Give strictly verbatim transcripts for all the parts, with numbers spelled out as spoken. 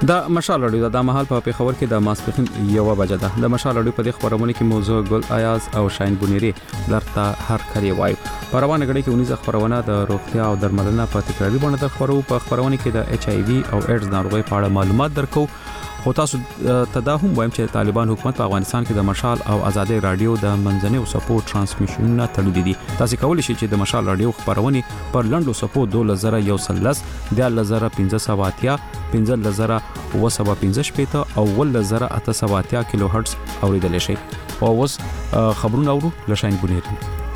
د مشال رادیو د مهال په پیښور کې د ماسپخین یو بجه ده. د مشال رادیو په دې خبرونه کې موضوع ګل ایاز او شاین بونیری درته هر کلی وایو. په روانه غړي کې ونیزه خبرونه د روغتیا او درملنه په تکراري بڼه د خبرو په خبرونه کې د ایچ آی وی او ایډز ناروغي په اړه معلومات درکو. خو تاسو ته دا هم وایم چې طالبان حکومت په افغانستان کې د مشال او آزادۍ رادیو د منځنۍ او سپورټ ترانسمیشنونه تړلي دي. تاسو کولی شئ چې د مشال رادیو خبرونه پر لنډو سپو دوه زره یو سلس د لزره پنځه سوه اتیا پنځه لزره و سبا پنځه شپېته او ول لزره اته سوه اتیا کیلو هرتز اوریدل شي. او اوس خبرونه اورو لشاین بونیری.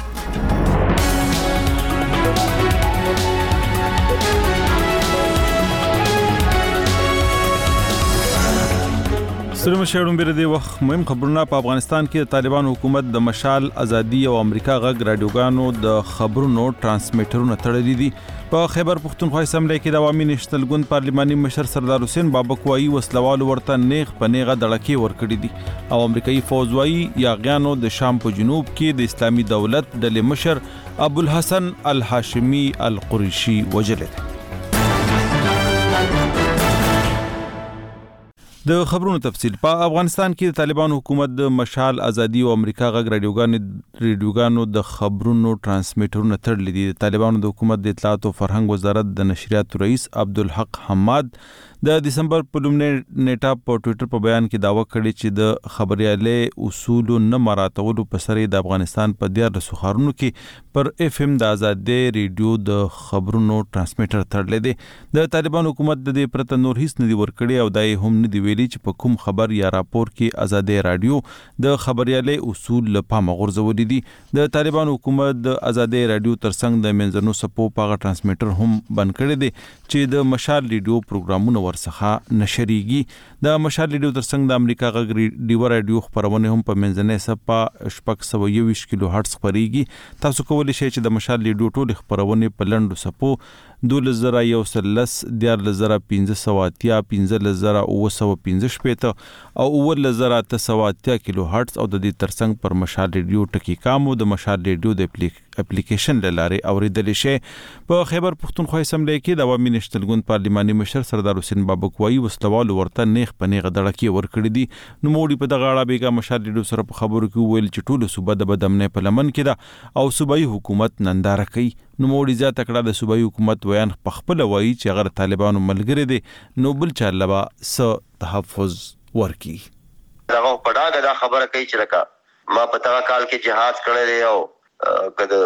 سلام شهرون بیر دی وخت مهم خبرونه په افغانستان کې د طالبان حکومت د مشال ازادي او امریکا غږ رادیوګانو د خبرونو ترانسمیټرونه تړلي دي. په خیبر پختونخوا اسمبلی کې د عوامي نشتل ګوند پارلماني مشر سردار حسین بابک وایي وسلوال ورته نیغ په نیغه دړکې ورکړي دي او امریکایي فوج وایي یاغیانو د شام په جنوب کې د اسلامي دولت ډلې مشر ابوالحسن الهاشمي القریشي وژلی دی. د خبرونو تفصیل. په افغانستان کې د طالبان حکومت د مشال ازادي او امریکا غږ رادیوګانو رادیوګانو د خبرونو ترانسمیټرونه تړلي دي. د طالبانو د حکومت د اطلاعات او فرهنګ وزارت د نشریاتو رئیس عبدالحق حماد د دسمبر په لومړۍ نیټه په ټوئیټر په بیان کې داوا کړې چې د خبريالۍ اصول نه مراعاتولو په سر د افغانستان په دیارلس ښارونو کې پر اف ام د آزادۍ ریډیو د خبرونو ترانسمیټر تړلی دی. د طالبان حکومت د دې پرته نور هیڅ نه دی ورکړی او دا هم نه دی ویلي چې په کوم خبر یا راپور کې آزادۍ رادیو د خبريالۍ اصول له پامه غورځولي دي. د طالبان حکومت د آزادۍ رادیو ترڅنګ د منځنو سپو پاغه ترانسمیټر هم بند کړی دی چې د مشال ریډیو پروګرامونه ورڅخه نشریږي. د مشال ریډیو ترڅنګ د امریکا غږ ریډیو رادیو خبرونه هم په منځنۍ سپا شپږ سوه یوویشت کیلو هرتز خپریږي. تاسو کولی شئ چې د مشال ریډیو ټول خبرونه په لنډو سپو دوه لزره یو سلس دیار لزره پنځه سوه اتیا پنځه لزره اوه سوه پنځه شپېته او اوه لزره اته سوه اتیا کیلو هرتز او د دې ترڅنګ پر مشال ریډیو ټکی کامو د مشال ریډیو د اپلیکیشن له لارې اوریدل شي. په خیبر پختونخوا اسمبلی کې د عوامي نشتل ګوند پارلماني مشر سردار حسین بابک وایي وسلوال ورته نیغ په نیغه دړکې ورکړي دي. نو موړي په دغه اړه بیګا مشال ریډیو سره په خبرو کې ویل چې ټول صوبه د بدامنۍ په لمن کې ده او صوبایي حکومت ننداره کوي. نو موړي زیاته کړه د صوبایي حکومت ویان په خپل وایي چې هغه طالبانو ملګری دي نو بل چا لبا س تحفظ ورکی. دغه په ډاګه دا خبره کوي چې لکه ما په تاغه کال کې جهاد کړی دی او کله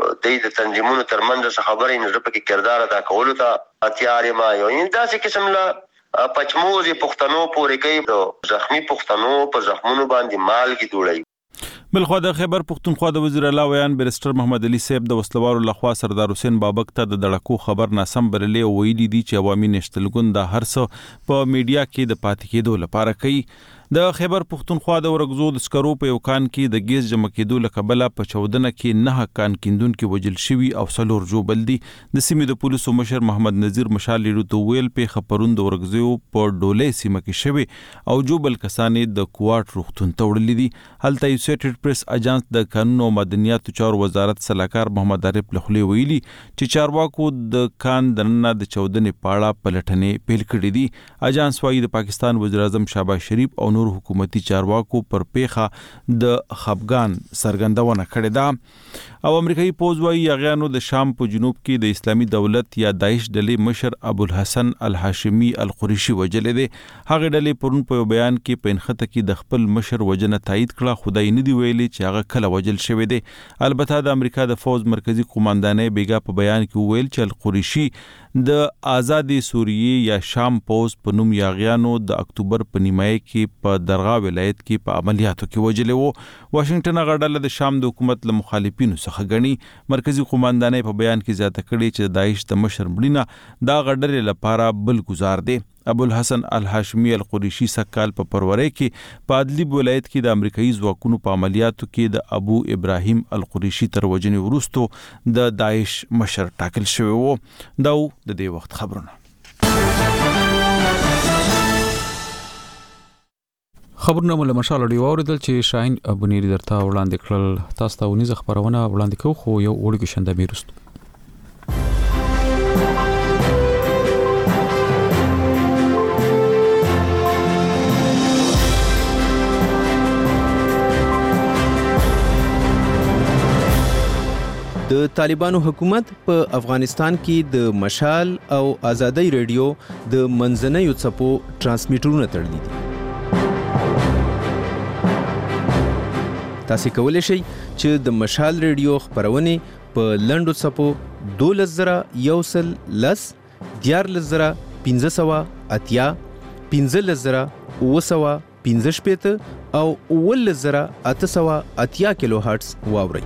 د دې تنظیمونو ترمنځ څه خبرې نه پکې کردار ادا کولو ته اتیار ما یو ان داسې قسم لا پچموزي پښتنو پورې کوي د زخمی پښتنو په زخمونو باندې مال کې دوړي. بلخوا د خیبر پختونخوا د وزیر اعلی ویان بیرسټر محمد علي صاحب د وسلوارو لخوا سردار حسین بابک ته د دړکو خبر ناسم بللې او ویلي دي چې عوامي نشتل ګوند د هر څه په میډیا کې د پاتې کېدو لپاره کوي. د خیبر پختونخوا د ورغزو د سکرو په یو کان کې د ګیس جمع کېدو له کبله په چودنه کې نه کان کیندونکي وجل شوي او څلور ژوبل دي. د سیمې د پولیسو مشر محمد نذیر مشال ریډیو ته ویل پیښه پرون د ورغزو په ډولۍ سیمه کې شوي او ژوبل کسانې د کوارټ روغتون ته وړلي دي. هلته یونایټډ پریس اجانس د قانون او مدنیاتو چارو وزارت سلاکار محمد عارف لخلی ویلي چې چارواکو د کان دننه د چودنې پاړه پلټنې پیل کړې دي. اجانس وايي د پاکستان وزیر اعظم شهباز شریف او حکومتي چارواکو پر پیښه د خفګان څرګندونه کړې ده او امریکایي پوځ وايي یاغیانو د شام په جنوب کې د اسلامي دولت یا داعش ډلې مشر ابوالحسن الهاشمي القریشي وژلی دی. هغه ډلې پرون په بیان کې په انخته کې د خپل مشر وژنه تایید کړه. خدای نه دی ویلي چې هغه کله وژل شوی دی. البته د امریکا د فوج مرکزی قوماندانۍ بیګا په بیان کې ویل چې القریشي د آزادي سوریې یا شام پوز په نوم یاغیانو د اکتوبر په نیمایي کې په درغا ولایت کې په عملیاتو کې وژلی وو. واشنگټن هغه ډله د شام د حکومت له مخالفینو څخه ګڼي. مرکزی قوماندانۍ په بیان کې زیاته کړې چې د داعش د مشر مړینه دا غډلې لپاره بل گزار دی. ابوالحسن الهاشمي القریشي سکال په پروري کې په ادلیب ولایت کې د امریکایي ځواکونو په عملیاتو کې د ابو ابراهیم القریشي تر وژنې وروسته د داعش مشر ټاکل شوی وو. دا د دې وخت خبرونه. خبرونه مله مشال اړیو اوریدل چې شاین بونیری درته وړاندې کړل. تاسو ته ونیزه خبرونه وړاندې کوو خو یو وړوکی شنده بیرست. د طالبانو حکومت په افغانستان کې د مشال او آزادۍ ریډیو د منځنیو څپو ترانسمیټرونه تړلي دي. تاسو کولی شئ چې د مشال ریډیو خبرونه په لنډو څپو دولس زره یو سل لس دیارلس زره پنځه سوه اتیا پنځلس زره اوه سوه پنځه شپېته او اوولس زره اته سوه اتیا کیلو هرتز واورئ.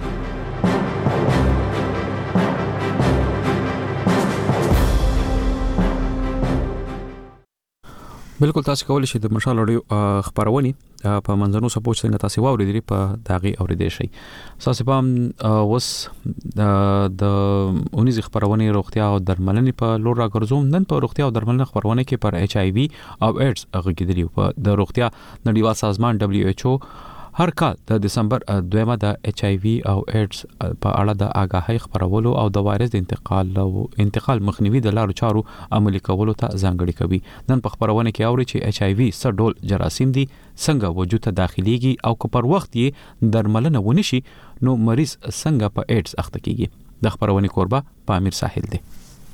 بالکل تاسو کولی شئ د مشال اډیو خبرونه په منځنو سپو څنګه تاسو واورئ په داغي اوریدئ شئ. تاسو په وس د اونیز خبرونه روغتیا او درملنې په لور راګرځوم. نن په روغتیا او درملنې خبرونه کې پر ایچ آی وی او ایډز غږیدلی په د روغتیا نړیوال سازمان دبليو ایچ او هر کال د دسمبر دویمه د ایچ آی وی او ایډز په اړه د آگاهی خبرولو او د وایرس د انتقال او انتقال مخنیوي د لارو چارو عملي کولو ته ځانګړي کوي. نن په خبرونه کې اوري چې ایچ آی وی څه ډول جراثیم دي، څنګه وجود ته داخليږي او که پر وخت یې درملنه ونشي نو مریض څنګه په ایډز اخته کیږي. د خبرونه کوربه په امیر ساحل دی.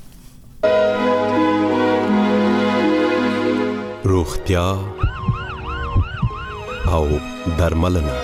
روغتیا او درملنه.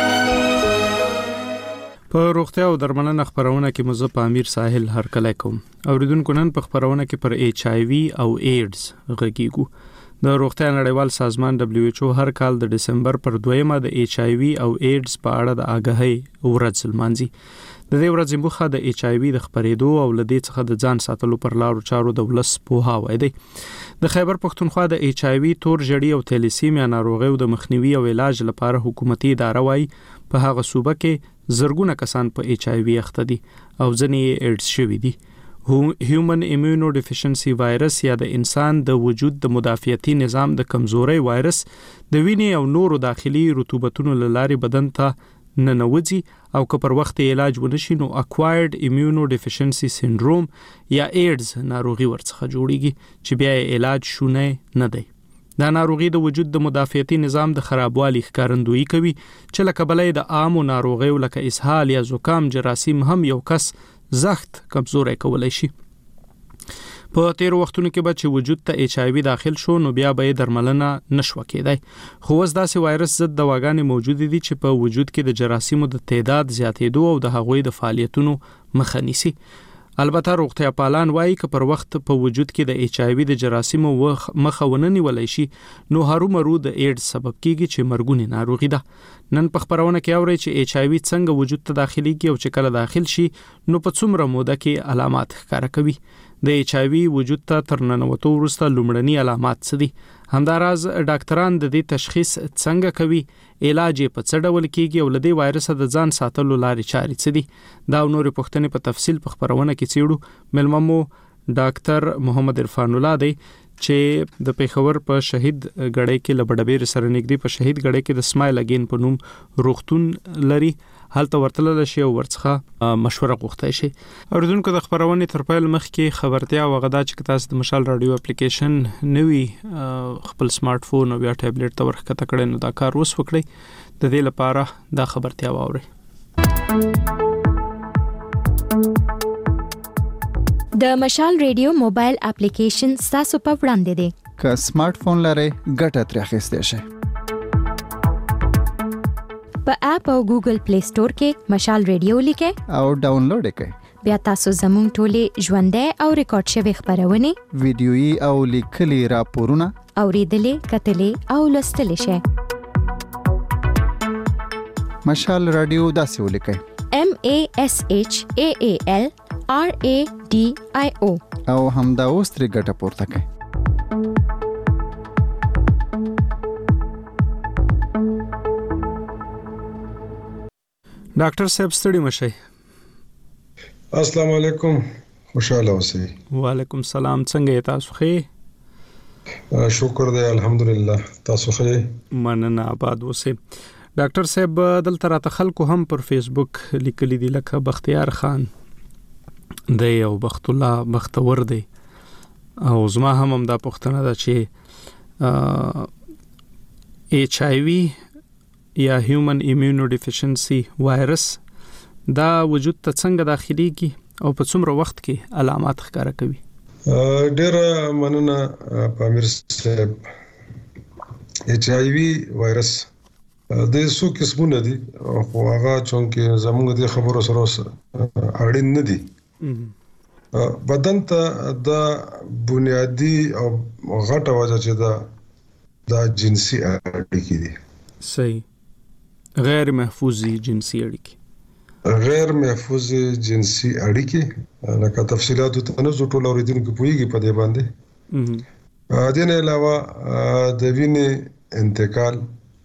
په روغتیا او درملنه خبرونه کې مزه په امیر ساحل هر کله کوم. اوریدونکو نن په خبرونه کې پر ایچ آی وی او ایډز غږیږو. د روغتیا نړیوال سازمان دبليو ایچ او هر کال د دسمبر پر دویمه د ایچ آی وی او ایډز په اړه د آگاهی ورځ لمانځي. د دې ورځې موخه د ایچ آی وی د خبرېدو او لدې څخه د ځان ساتلو پر لارو چارو د ولس پوهاوی دی. د خیبر پښتونخوا د ایچ آی وی تور جړی او تیلیسیمیا ناروغیو د مخنیوي او علاج لپاره حکومتي اداره وایي په هغه صوبه کې زرګونه کسان په ایچ آی وی اخته دي او ځینې ایډز شوي دي. هیومن ایمونو ډیفیشنسي وایرس یا د انسان د وجود د مدافعتي نظام د کمزوري وایرس د وینې او نورو داخلي رطوبتونو لاري بدن ته ننوځي او که پر وخت علاج ونشي نو اکوایرډ ایمونو ډیفیشنسي سینډروم یا ایډز ناروغي ورڅخه جوړیږي چې بیا علاج شونه نه دی. دا ناروغي د وجود د مدافعتي نظام د خرابوالي ښکارندویي کوي چې لکه بلې د عامو ناروغیو لکه اسهال یا زکام جراثیم هم یو کس زخت کمزوري کولای شي. په تیر وختونو کې به چې وجود ته ایچ آی وی داخل شو نو بیا به درملنه نشو کېدای. خو اوس داسې وایرس ضد دواګانې موجود دي چې په وجود کې د جراثیمو د تعداد زیاتېدو او د هغوی د فعالیتونو مخه نیسي. البته روغتیا پالان وایي چې پر وخت په وجود کې د ایچ آی وی د جراثیمو مخه ونه نیولای شي نو هرومرو د ایډز سبب کیږي چې مرګونی ناروغي ده. نن په خبرونه کې اوري چې ایچ آی وی څنګه وجود ته داخليږي او چې کله داخل شي نو په څومره موده کې علامات ښکاره کوي. د ایچ آی وی وجود ته تر ننوتو وروسته لومړني علامات څه دي؟ همداراز ډاکټران د دې تشخیص څنګه کوي، علاج په څه ډول کیږي او لدې وایرس د ځان ساتلو لارې چارې څه دي؟ دا نور پوښتنې په تفصیل په خبرونه کې څېړو. ملممو ډاکټر محمد عرفان الله دی چې د پیښور په شهید غړې کې لبډبیر سره نږدې په شهید غړې کې د سمایل اگین په نوم روغتون لري. هلته ورتلل شي او ورڅخه مشوره غوښتای شي. اوریدونکو د خبرونه تر پیل مخکې خبرتیا وغدا چې تاسو د مشال رادیو اپلیکیشن نوی خپل سمارټ فون او یا ټابلیټ ته ورخته کړئ نو دا کار وس وکړئ. د دې لپاره دا خبرتیا واورئ. د مشال رادیو موبایل اپلیکیشن تاسو په وړاندې دی. که سمارټ فون لرئ ګټه ترې اخیستئ شئ. په اپ او ګوګل پلی سٹور کې مشال رادیو لیکئ او ډاونلوډ کړئ. بیا تاسو زموږ ټولې ژوندۍ او ریکارډ شوی خبرونه ویډیويي او لیکلي راپورونه اوریدلې کتلې او لوستلې شئ. مشال رادیو داسې ولیکئ: M A S H A A L R A D I O او همدا اوس ترې ګټه پورته کړئ. ډاکټر صاحب ستړي مشئ. السلام علیکم، خوشاله اوسئ. وعلیکم السلام، څنګه یې تاسو ښه؟ شکر دی الحمدلله، تاسو ښه؟ مننه، آباد اوسئ. ډاکټر صاحب دلته راته خلکو هم پر فیسبوک لیکلي دي لکه بختیار خان دی او بخت الله بختور دی او زما هم هم دا پوښتنه ده چې ایچ آی وی یا هیومن ایمونو ډیفیشنسي وایرس دا وجود ته څنګه داخليږي او په څومره وخت کې علامات ښکاره کوي؟ ډېر مننه پامیر صاحب. ایچ آی وی وایرس د څو قسمونه دي خو هغه چونکې زموږ د خبرو سره اړین نه دي. بدن ته د بنیادی او غټه وجه چې دا د جنسي اړیکې دي. صحیح. غیر محفوظ جنسي اړیکې. غیر محفوظ جنسي اړیکې لکه تفصيلات ته نه زو ټول اوریدونکو پوهیږي په دې باندې. د نه علاوه د وینې انتقال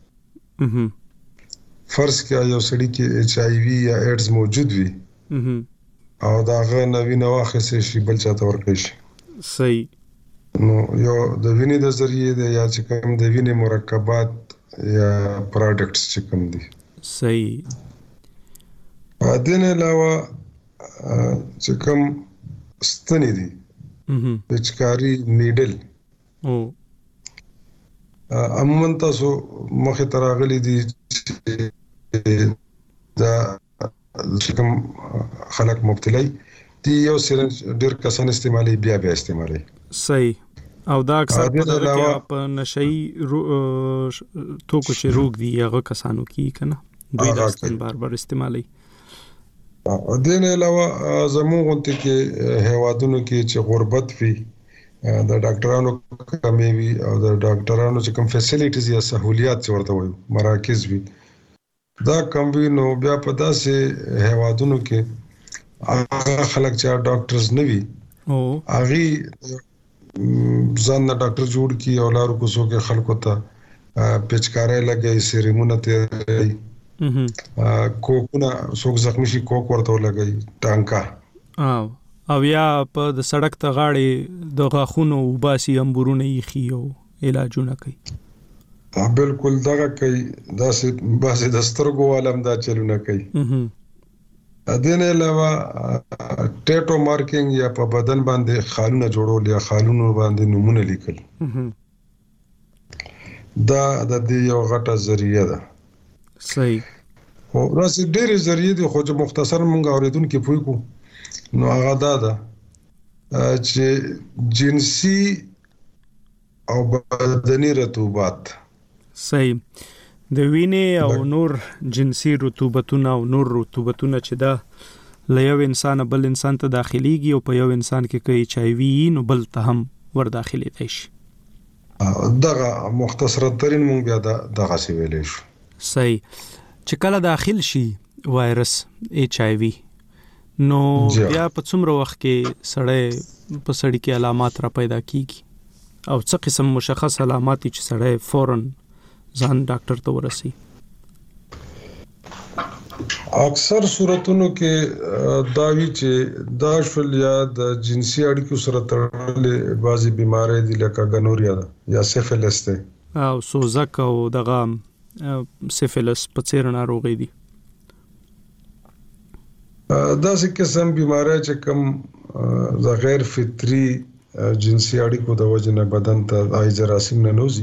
فرض کیا یو سړی کې ایچ آی وی یا ایډز موجود وي او دا غو نوینه واخصه شي بل چاته ورکړي شي. صحیح. نو یو د وینې د ذریعے د یا چې کوم د وینې مرکبات یا پروډکټس چې کوم دي. صحیح. د نه علاوه چې کوم ستنې دي پچکاری نیډل او عموما تاسو مخه تراغلي دي دا چې کوم خلک مبتلای دي یو سرنج ډیر کسان استعمالي بیا بیا استعمالي. صحیح. او دا اکثر په نشئی توکو چې روغ دي هغه کسانو کې کنه دوی دا استعمال بار بار استعمالي. د نه علاوه زموږ ته کې هوادونو کې چې غربت وي د ډاکټرانو کمی وي او د ډاکټرانو چې کوم فیسیلیټیز یا سہولیات ورته وي مراکز وي دا کم وي نو بیا په داسې هوادونو کې هغه خلک چې ډاکټرز نه وي او هغه ځان نه ډاکټر جوړ کی او لارو کوڅو کې خلکو ته پچکارې لګي سیریمونه ته کوکونه څوک زخمی شي کوک ورته لګي ټانکا او او یا په د سړک ته غاړي د غاخونو وباسي امبورونه یې خيو علاجونه کوي. بالکل دا کوي دا سه باسي د سترګو عالم دا چلونه کوي. دین علاوه ټیټو مارکینګ یا په بدن باندې خالونه جوړول یا خالونو باندې نمونه لیکل دا د دې یو غټه ذریعہ ده. صحیح. او راځي ډېر ذریعہ دي خو چې مختصر مونږ اوریدونکو پوي کو نو هغه دا ده چې جنسي او بدني رطوبات. صحیح. د وینې او نور جنسي رطوبتونه او نور رطوبتونه چې دا له یو انسان بل انسان ته داخليږي او په یو انسان کې کوي ایچ آی وی نو بل ته هم ور داخلي دی شي. دغه مختصر ترين مونږ بیا دغه سی ویلې شو. صحیح. چې کله داخل شي وایرس ایچ آی وی نو بیا په څومره وخت کې سړی په سړی کې علامات را پیدا کیږي او څه قسم مشخص علامات چې سړی فورن ځان ډاکټر ته ورسي؟ اکثر صورتونو کې دا وی چې دا شول یا د جنسي اړیکو سره تړلې بعضي بيمارۍ دي لکه ګنوریا یا سیفلس ته او سوزک او دغه سیفلس په څیر ناروغي دي. دا څه قسم بيمارۍ چې کوم د غیر فطري جنسي اړیکو د وجه نه بدن ته آی جراثیم نه نوزي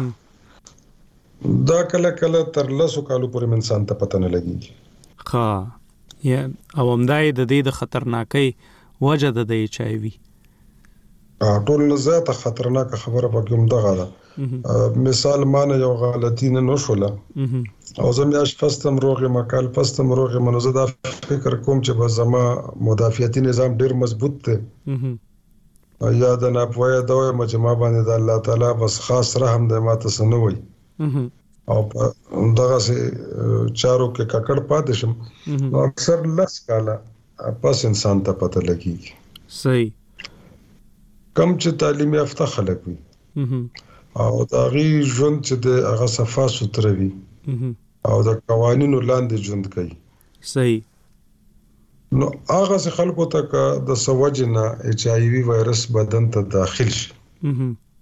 دا کله کله تر لسو کالو پورې انسان ته پته نه لګي. ها یا او همدای د دې د خطرناکۍ وجه د ایچ آی وی ټول نه زیاته خطرناک خبره پکې هم دغه ده. مثال مان یو غلطی نه نشوله او زم یاش فستم روغه مکال فستم روغه منوزه دا فکر کوم چې به زما مدافعتي نظام ډیر مضبوط دی یا د نه پوهه دوه مجمع باندې د الله تعالی بس خاص رحم د ماته سنوي او دغه سه چارو کې ککړ پاتې شم نو اکثر لس کاله پس انسان ته پته لګي. صحیح. کم چې تعلیم یافته خلک وي او دا غي ژوند چې د هغه صفه ستر وي او د قوانینو لاندې ژوند کوي. صحیح. نو هغه څه خلکو ته د سوجنا ایچ آی وی وایرس بدن ته داخل شي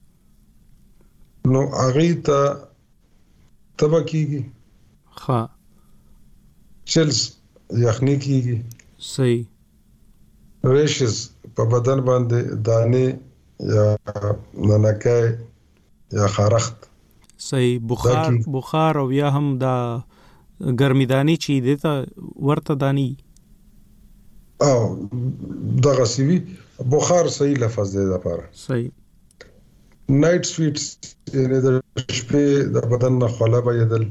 نو هغه ته تبکیږي ها چلز یخنی کیږي. صحیح. ریشز په بدن باندې دانه یا ننکای یا خارخت. صحیح. بخار بخار او یا هم دا ګرمیدانی چې د ته ورته دانی او دغه سیوی بخار صحیح لفظ دی دا پاره صحیح نایټ سویټس یعنی د شپې د بدن نه خلا بيدل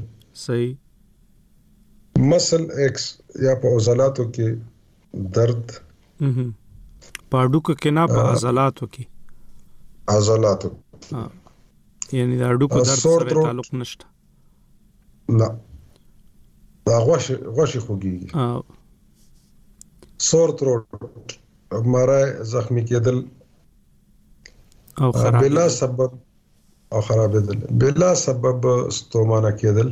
صحیح مسل ایکس یا په عضلاتو کې درد هم پاډو کې نه په عضلاتو کې عضلاتو یعنی د اډو کو درد سره تعلق نشته نه دا غوښ غوښ خوږي سور تروټ مرای زخمی کېدل او خراب بلا سبب او خرابېدل بلا سبب ستومانه کېدل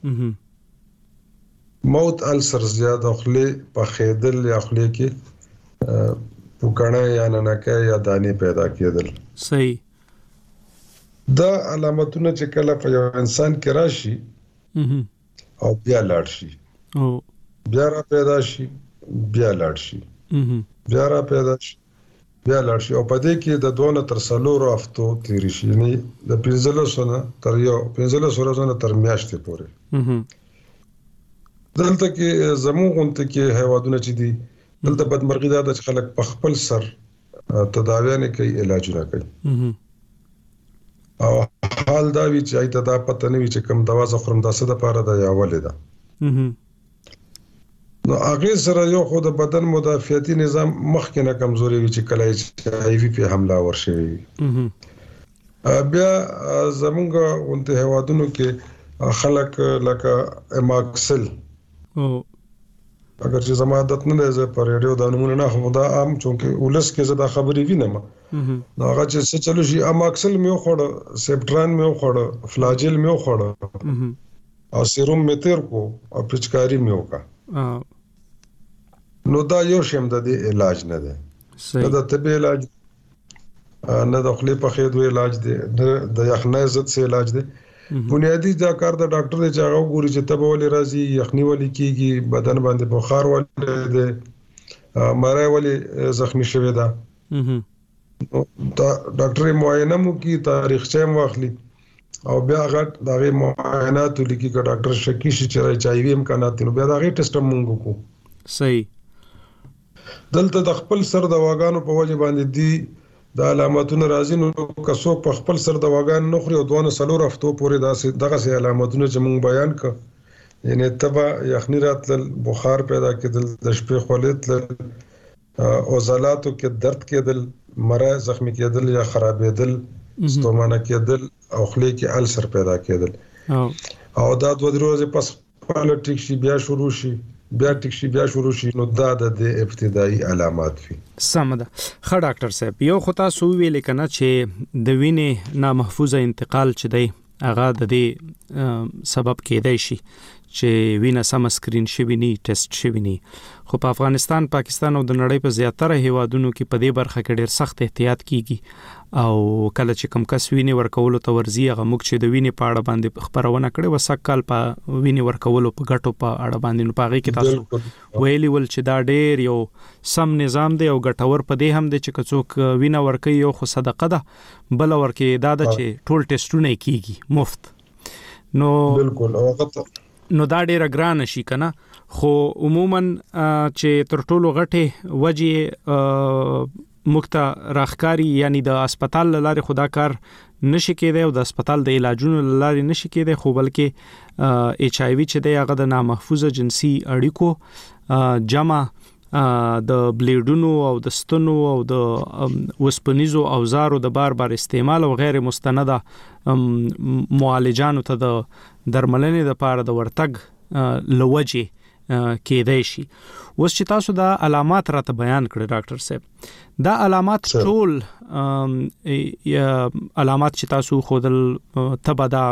موت السر زیاده خلی په خېدل یا خلی کې پوکانه یا ننکه یا دانی پیدا کېدل صحیح دا علامتونه چې کله په یو انسان کې راشي او بیا لاړ شي او بیا را پیدا شي بیا لاړ شي بیا را پیدا شي بیا لاړ شي او په دې کې د دوه تر څلورو هفتو تیر شي یعنی د پنځلسو نه تر یو پنځلسو ورځې تر میاشتې پورې دلته کې زموږ غونډه کې حیوانات چې دي دلته بدمرغي ده چې خلک په خپل سر تداوی نه کوي علاج نه کوي او حال دا وی چې ایته دا پته نه وی چې کوم دوا زه خورم دا څه د پاره ده یا ولې ده نو هغه سره یو خو د بدن مدافعتي نظام مخکې نه کمزوري وي چې کله چې ای وی په حمله ورشي بیا زمونږ غونډه هوادونو کې خلک لکه اماکسل او اگر چې زما عادت نه ده پر ریډیو د نمونه نه خو دا عام چونکه ولس کې زدا خبرې وینم نو هغه چې څه چلو شي اماکسل مې خوړ سپټران مې خوړ فلاجل مې خوړ او سیروم مې تیر کو او پچکاری مې وکا نو دا یو شیم د علاج نه ده دا طبي علاج نه د خپل په خېدو علاج دی د یخنۍ ضد سه علاج دی بنیادی دا کار د ډاکټر دی چې هغه ګوري چې تبه ولې راځي یخنۍ ولې کیږي بدن باندې بخار ولې دی مړای ولې زخمی شوی دا دا ډاکټر معاینه مو کی تاریخ چم واخلي او بیا هغه دغه معاینات لیکي چې ډاکټر شکی شي چې راځي وي امکانات نو بیا دغه ټیسټ مونږ کو صحیح دلته د خپل سر د واګانو په وجه باندې دی د علاماتونو راځي نو کسو په خپل سر د واګان نه خوري او دوه سلور هفتو پورې داسې دغه سي علاماتونه چې مونږ بیان ک یعنی تبه یخنی راتل بخار پیدا کېدل د شپې خولت او عضلاتو کې درد کېدل مړه زخمی کېدل یا خرابېدل ستومانه کېدل او خلی کې السر پیدا کېدل او دا دوه ورځې پس په ټیک شي بیا شروع شي بیا ټیک شي بیا شروع شي نو دا د ابتدایي علامات وي سمده خ ډاکټر صاحب یو خطا سو ویل کنه چې د وینې نامحفوظه انتقال چې دی هغه د دې سبب کېدای شي چې وینه سم سکرین شوی ني ټیسټ شوی ني خو په افغانستان پاکستان او د نړۍ په زیاتره هیوادونو کې په دې برخه کې ډېر سخت احتیاط کیږي او کله چې کم کس وینه ورکول ته ورزي هغه موږ چې د وینې په اړه باندې خبرونه کړې وسکل په وینه ورکول په غټو په اړه باندې نو پاغي کې تاسو ویلي ول چې دا ډېر یو سم نظام دی او غټور په دې هم دی چې کڅوک وینه ورکي یو خو صدقه ده بل ورکي دا د چې ټول ټیسټونه کیږي مفت نو بالکل او نو دا ډیره ګران شي کنه خو عموما چې تر ټولو غټه وجه مکتا راخکاری یعنی د هسپتال لارې خدا کار نشي کېده او د هسپتال د علاجونو لارې نشي کېده خو بلکې ایچ آی وی چې د هغه د نامحفوظه جنسي اړیکو جمع د بلیډونو او د ستنو او د وسپنیزو اوزارو د بار بار استعمال او غیر مستنده معالجانو ته د درملنې د پاره د ورتګ لوجه کېدای شي اوس چې تاسو دا علامات راته بیان کړل ډاکټر صاحب دا علامات ټول یا علامات چې تاسو خودل تبا دا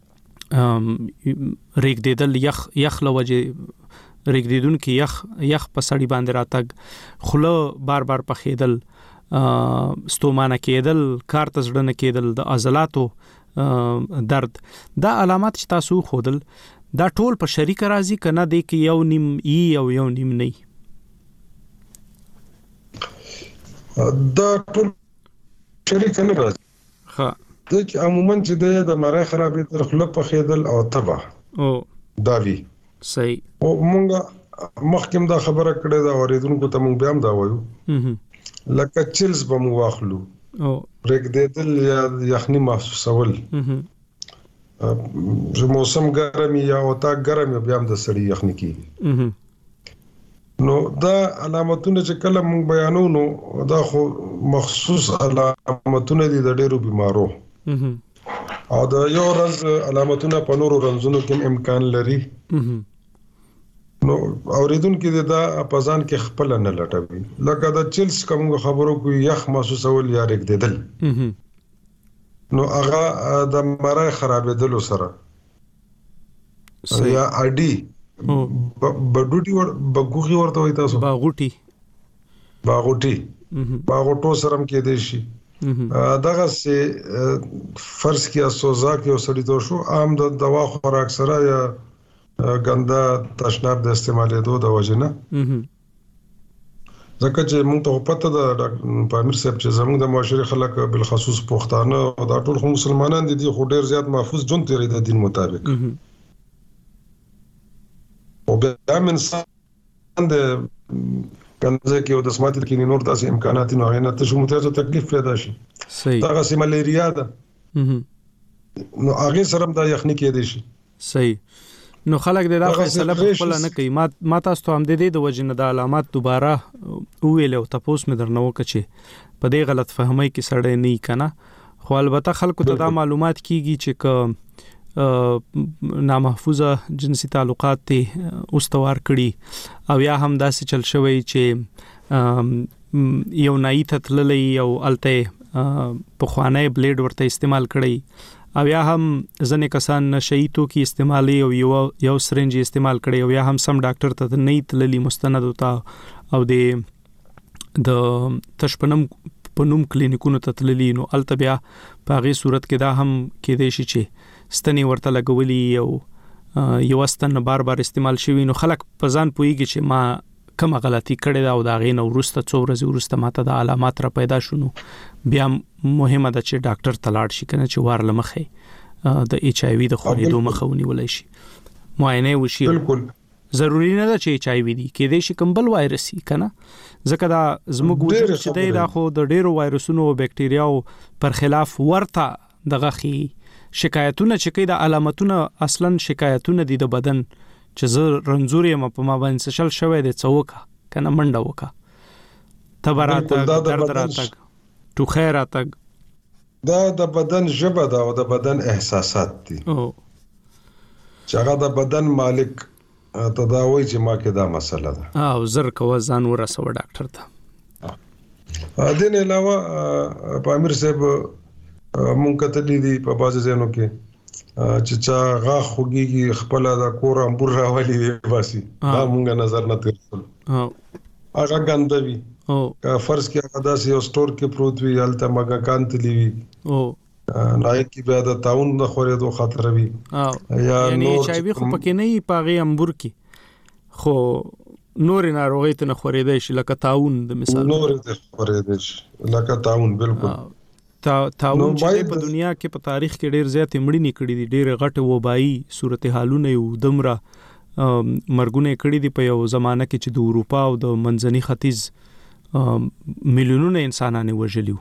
ریګدل یخ یخ لوجه ریګدیدون کې یخ یخ په سړی باندې راتګ خله بار بار پخېدل ستومانه کېدل کار تزړه کېدل د عضلاتو درد دا علامات چې تاسو خودل دا ټول په شریک راځي کنه د کې یو نیم ای او یو نیم نه دا ټول شریک نه راځي ها د کې عموما چې د مړه خرابې تر خله په خېدل او تبه او دا وی صحیح. او مونږه مخکې دا خبره کړې دا اوریدونکو ته مونږ بیا هم دا وایو لکه چیلز به مو واخلو او رګدل یا یخني محسوسول چې موسم ګرم یا او تا ګرم بیا هم د سړی یخني کیږي. نو دا علامتونه چې کله مونږ بیانو نو دا خو مخصوص علامتونه دي د ډیرو بیمارو او دا یو ورځ علامتونه په نورو رنځونو کې امکان لري. نو اوریدونکو دا په ځان کې خپل نه لټوي لکه د چیلز کوم خبرو کو یخ محسوسول یا رګدل نو هغه د مړای خرابېدل سره یا اډي بډوټي ور بغوغي ورته وي تاسو باغوټي باغوټي باغوټو سره کې دي شي دغه سه فرض کیا سوزا کې اوسړي تو شو عام د دوا خوراک سره یا ګندا تشناب د استعمالېدو د وجنه ځکه چې موږ ته پته ده ډاکټر پامیر صاحب چې زموږ د معاشري خلک بل خصوص پښتانه او دا ټول مسلمانان دي خو ډیر زیات محفوظ جون تیری د دین مطابق او بیا انسان د کنځه کې او د سمات کې نور تاسو امکانات نه غوښنه ته شو متاسو تکلیف پیدا شي. صحیح. دا غسی ملیریا ده نو هغه سره د یخني کې دي شي. صحیح. نو خلک د دا فیصله په خپل نه کوي. ما ما تاسو ته هم د دې د وجنه د علامات دوباره ویل او تاسو مې درنو کچې په دې غلط فهمي کې سړی نه کنا خو البته خلکو ته دا معلومات کیږي چې ک نامحفوظه جنسي تعلقات ته استوار کړي او یا هم داسې چل شوی چې یو نایت تللې او الته په خوانه بلیډ ورته استعمال کړي او یا هم ځنې کسان نشئیتو کې استعمالي او یو یو سرنج استعمال کړي او یا هم سم ډاکټر ته نه تللی مستند وتا او د د تشپنم پنوم کلینیکونو ته تللی نو الته بیا په هغه صورت کې دا هم کې دی چې ستنی ورته لګولي او یو استن بار بار استعمال شوی نو خلک په ځان پويږي چې ما کومه غلطي کړې ده او دا غي نو ورسته څو ورځې ورسته ماته د علامات را پیدا شونه بیا مهمه ده چې ډاکټر تلاړ شي کنه چې وار لمخه د ایچ آی وی د خورېدو مخاوني ولای شي معاینه وشي. بالکل ضروری نه ده چې ایچ آی وی دي کې د شي کمبل وایرسي کنه ځکه دا زموږ وجود چې دی دا خو د ډیرو وایرسونو او بکټریاو پر خلاف ورته دغه خي شکایتونه چې کې د علامتونه اصلا شکایتونه دي د بدن چې زه رنځوري ما په ما باندې شل شوې د څوکا کنه منډه وکا تبراته درد راتګ تو خیر راتګ دا د بدن ژبه دا او د بدن احساسات دي او چې هغه د بدن مالک تداوی چې ما کې دا مسله ده او زر کو ځان ورسو ډاکټر ته. ا دین علاوه پامیر صاحب مونږ ته دي په بازي ځینو کې چې چا غا خوږي خپل د کور امبور راولي دی باسي دا مونږه نظر نه ترسل او هغه ګندوي او فرض کې هغه داسې یو سٹور کې پروت وي الته مګه کانتلی وي او نای کی بیا د تاون د خورېدو خطر وي او یعنی چای وي خو پکې نه پاغي امبور کې خو نور نه روغې ته نه خورېدای شي لکه تاون د مثال نور ته خورېدای شي لکه تاون بالکل تا تاون چې په دنیا کې په تاریخ کې ډېر زیات مړی نکړي دي ډېر غټ وبایي صورتحالونه یو دمره مرګونه کړي دي په یو زمانہ کې چې د اروپا او د منځني ختیځ میلیونونه انسانانه وژلیو.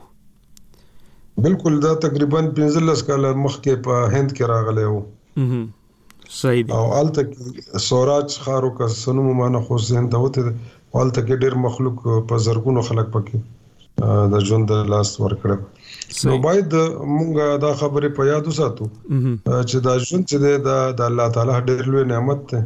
بالکل دا تقریبا پنځلس کال مخکې په هند کې راغلی وو. صحیح دی. او الته سوراج خارو کا سنوم مانه خو زین ته وته الته کې ډېر مخلوق په زرګونو خلک پکې د ژوند لاس ورکړ. نو باید مونږه دا خبره په یاد وساتو چې دا ژوند چې د الله تعالی ډېر لوی نعمت ده.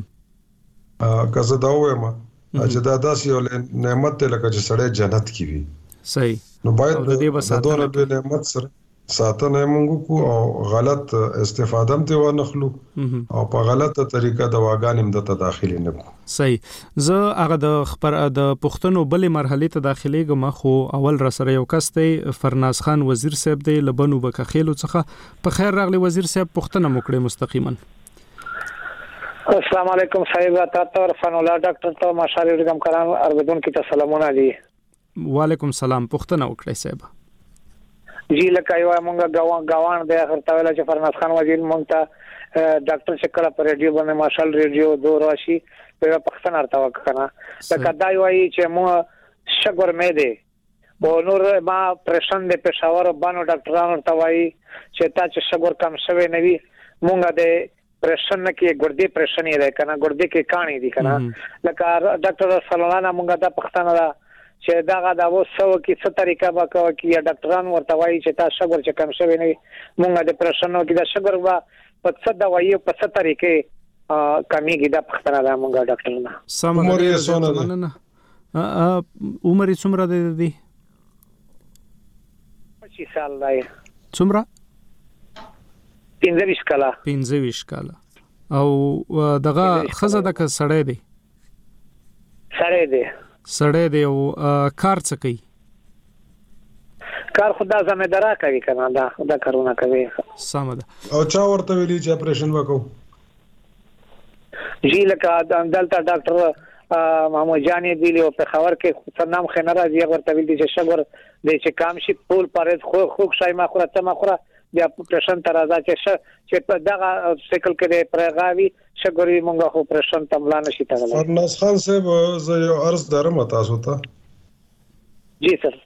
ا کزه دا وایم چې دا داسې یو نعمت ده لکه چې سړی جنت کې وي. صحیح. نو باید د دې وساتنه د نعمت سره ساتنه مونږ کو او غلط استفاده هم ته ونخلو او په غلطه طریقه د واګانم د تداخل نه کو. صحیح. زه هغه د خبر د پښتنو بلې مرحله ته داخليږم خو اول را سره یو کس دی فرناز خان وزیر صاحب دی لبنو بکخیلو څخه په خیر راغلی وزیر صاحب پښتنه موکړه مستقیما. السلام علیکم صاحب تاسو عرفان الله ډاکټر ته مشاري رقم کرام اردن کی ته سلامونه دي. وعلیکم سلام پښتنه وکړئ صاحب. جی لکه یو مونږه غوان غوان د اخر ته ویل چې فرناز خان وزیر مونږ ته ډاکټر شکل پر ریډیو باندې ماشال ریډیو دوراشي په پښتون ارته وکنه دا کداوی وایي چې مو شګور مې ده او نور ما پرشن د پېښور باندې ډاکټرانو ته وایي چې تا چې شګور کم شوی نه وي مونږه د پرشن کې ګردې پرشن یې ده کنه ګردې کې کانی دي کنه لکه ډاکټر سلولانه مونږه د پښتون را چې دا دا وسو کې څه طریقه به کوي چې ډاکټران ورته وایي چې تاسو شګر چې کم شوی نه مونږه د پرشنو کې د شګر وا په څه دوايي په څه طریقې کمیږي د پښتنه د مونږه ډاکټر نه عمر یې څونه ده عمر یې څومره دی پچیس سال دی څومره پنځه ویشت کاله پنځه ویشت کاله او دغه خزه د ک سړی دی سړی دی سړی دی او کار څه کوي کار خدا زمیدارا کوي کنه دا خدا کارونه کوي سم ده او چا ورته ویلي چې اپریشن وکاو جی لکه دلته ډاکټر محمود جانی دی له په خبر کې څه نام خنره دی ورته ویلي چې شګور د چې کام شي ټول پرې خو خو شای ما خوره ته ما خوره بیا پرشن تر راځي چې چې په دغه سیکل کې پرغاوي شګوري مونږه خو پرشن تملا نشي تاغله فرناز خان صاحب زه یو عرض درم تاسو ته جی سر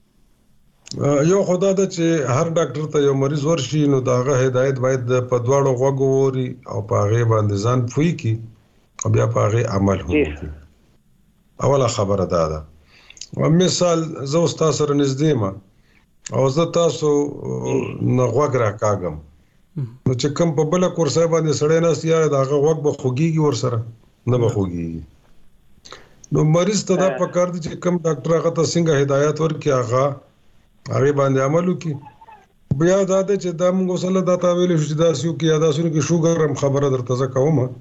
یو خدا د چې هر ډاکټر ته یو مریض ورشي نو داغه هدایت باید په دواړو غوغوري او په هغه باندې ځان پوي کی او بیا په هغه عمل وکړي اوله خبره ده دا مثال زه استاد سره نږدې ما او زه تاسو نه غوږ را کاږم نو چې کوم په بل کورسای باندې سړی نه سیاره داغه غوږ به خوږیږي ور سره نه به خوږیږي نو مریض ته دا پکار دي چې کوم ډاکټر هغه ته څنګه هدایت ورکړي هغه هغه باندې عمل وکړي بیا دا د چې دا موږ وسله دا تا ویل چې دا سيو کې یاد اسونه کې شوګر هم خبره درته ځکه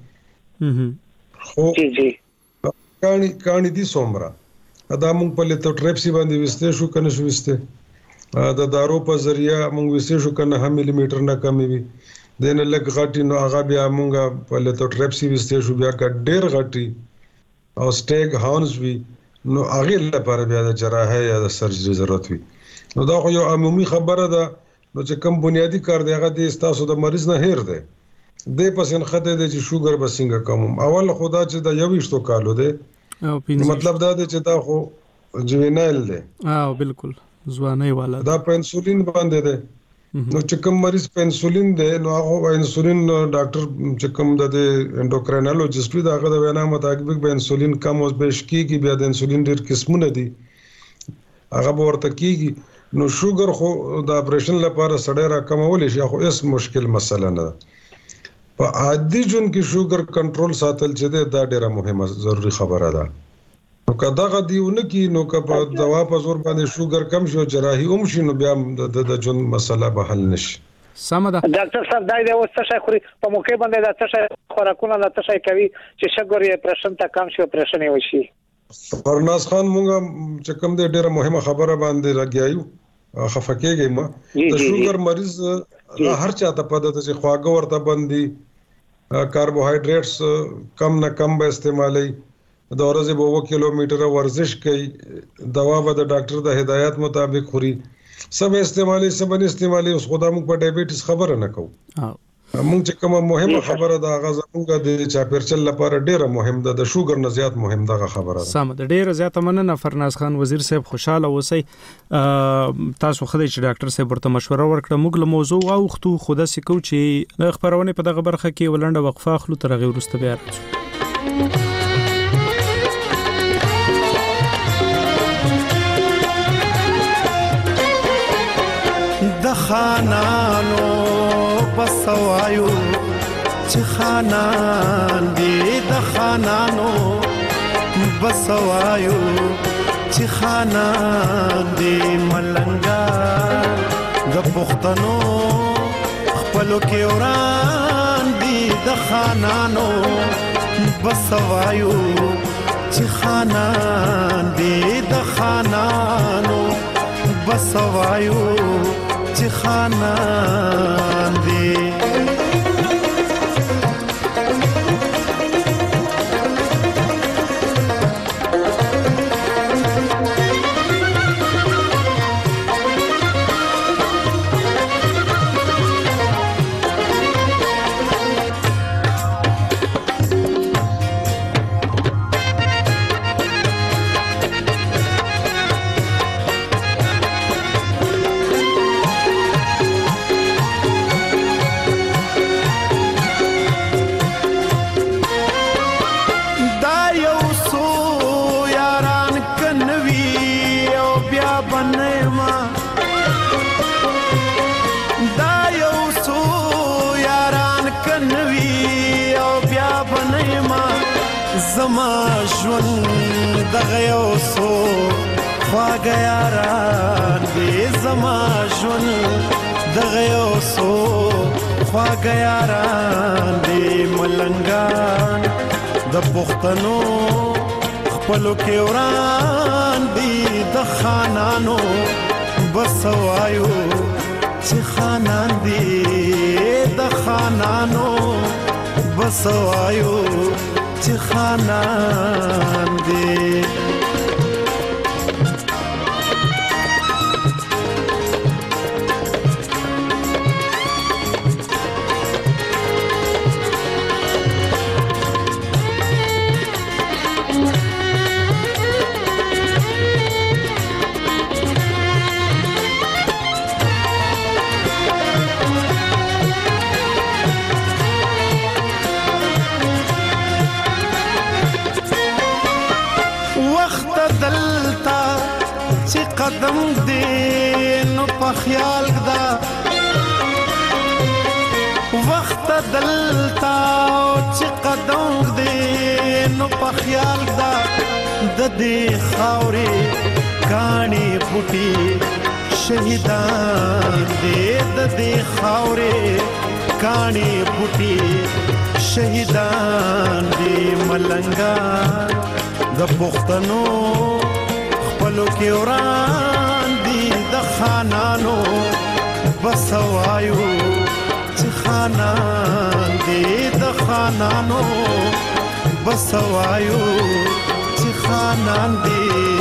کوم خو جی جی کانی کانی دي سومرا دا موږ په لته ټریپسي باندې وسته شو کنه شو وسته د دارو په ذریعہ موږ وسته شو کنه هم ملي میټر نه کمی وي دنه لګ غټي نو هغه بیا موږ په لته ټریپسي وسته شو بیا ډېر غټي او سټیګ هاونز وی نو هغه لپاره بیا د جراحه یا د سرجري ضرورت وي نو دا خو یو عمومي خبره ده نو چې کوم بنیادی کار دی هغه د تاسو د مریض نه هیر دی د پسین خطه د چې شوګر بسنګ کوم اول خدا چې دا یو وشتو کالو دی مطلب دا دی چې دا خو جوینایل دی اه بالکل ځواني والا دا په انسولین باندې دی نو چې کوم مریض په انسولین دی نو هغه انسولین ډاکټر چې کوم د انډوکراینالوجیست دا هغه د وینا مطابق به انسولین کم اوس به شکی کی بیا د انسولین ډیر قسمونه دي هغه ورته کیږي نو شوګر خو د اپریشن لپاره سړی را کمول شي خو اس مشکل مسله نه په عادي جون کې شوګر کنټرول ساتل چې دا ډیره مهمه ضروری خبره ده نو کداغه دیونه کې نو که په دوا په زور باندې شوګر کم شو جراحي هم شي نو بیا د جون مسله به حل نشي سمه ده ډاکټر صاحب دای د اوس څه خوري په موقع باندې د څه خوراکونه د څه کوي چې شګور یې پرشن ته کم شي پرشن یې وشي فرناز خان مونږه چې کوم د ډیره مهمه خبره باندې راګیایو خفکهږي ما د شوګر مریض هر چا ته پد ته چې خواږه ورته باندې کاربوهایډریټس کم نه کم به استعمالي د ورځې به و کیلومتره ورزش کوي دوا به د ډاکټر د هدایت مطابق خوري سب استعمالي سب نه استعمالي اوس خدای موږ په ډایبټیس خبره نه کوو موږ چې کومه مهمه خبره ده هغه زموږ د چاپیرچل لپاره ډیره مهم ده د شوګر نه زیات مهم ده خبره ده سم ده ډیره زیات مننه فرناز خان وزیر صاحب خوشاله اوسئ تاسو خدای چې ډاکټر صاحب ورته مشوره ورکړه موږ له موضوع واوختو خوده سکو چې د خبرونه په دغه برخه کې ولنډه وقفه اخلو تر غیر ورسته بیا راځو د خانانو بسوایو چې خانان دی د خانانو بسوایو چې خانان دی ملنګا د پښتنو خپلو کې وران دی د خانانو بسوایو چې خانان دی د خانانو بسوایو چې خانان دی زما ژوند دغه یو څو خواږه یاران دي زما ژوند دغه یو څو خواږه یاران دي ملنګان د پښتنو خپلو کې وران دي د خانانو بس وایو چې خانان دي د خانانو بس وایو چې خانان دي قدم دې نو په خیال دا وخت دلتا چې قدم دې نو په خیال دا د دې خاورې کانی پټي شهیدان دې د دې خاورې کانی پټي شهیدان دې ملنګان د پښتنو خپلو کې وران دي د خانانو بس وایو چې خانان دي د خانانو بس وایو چې خانان دي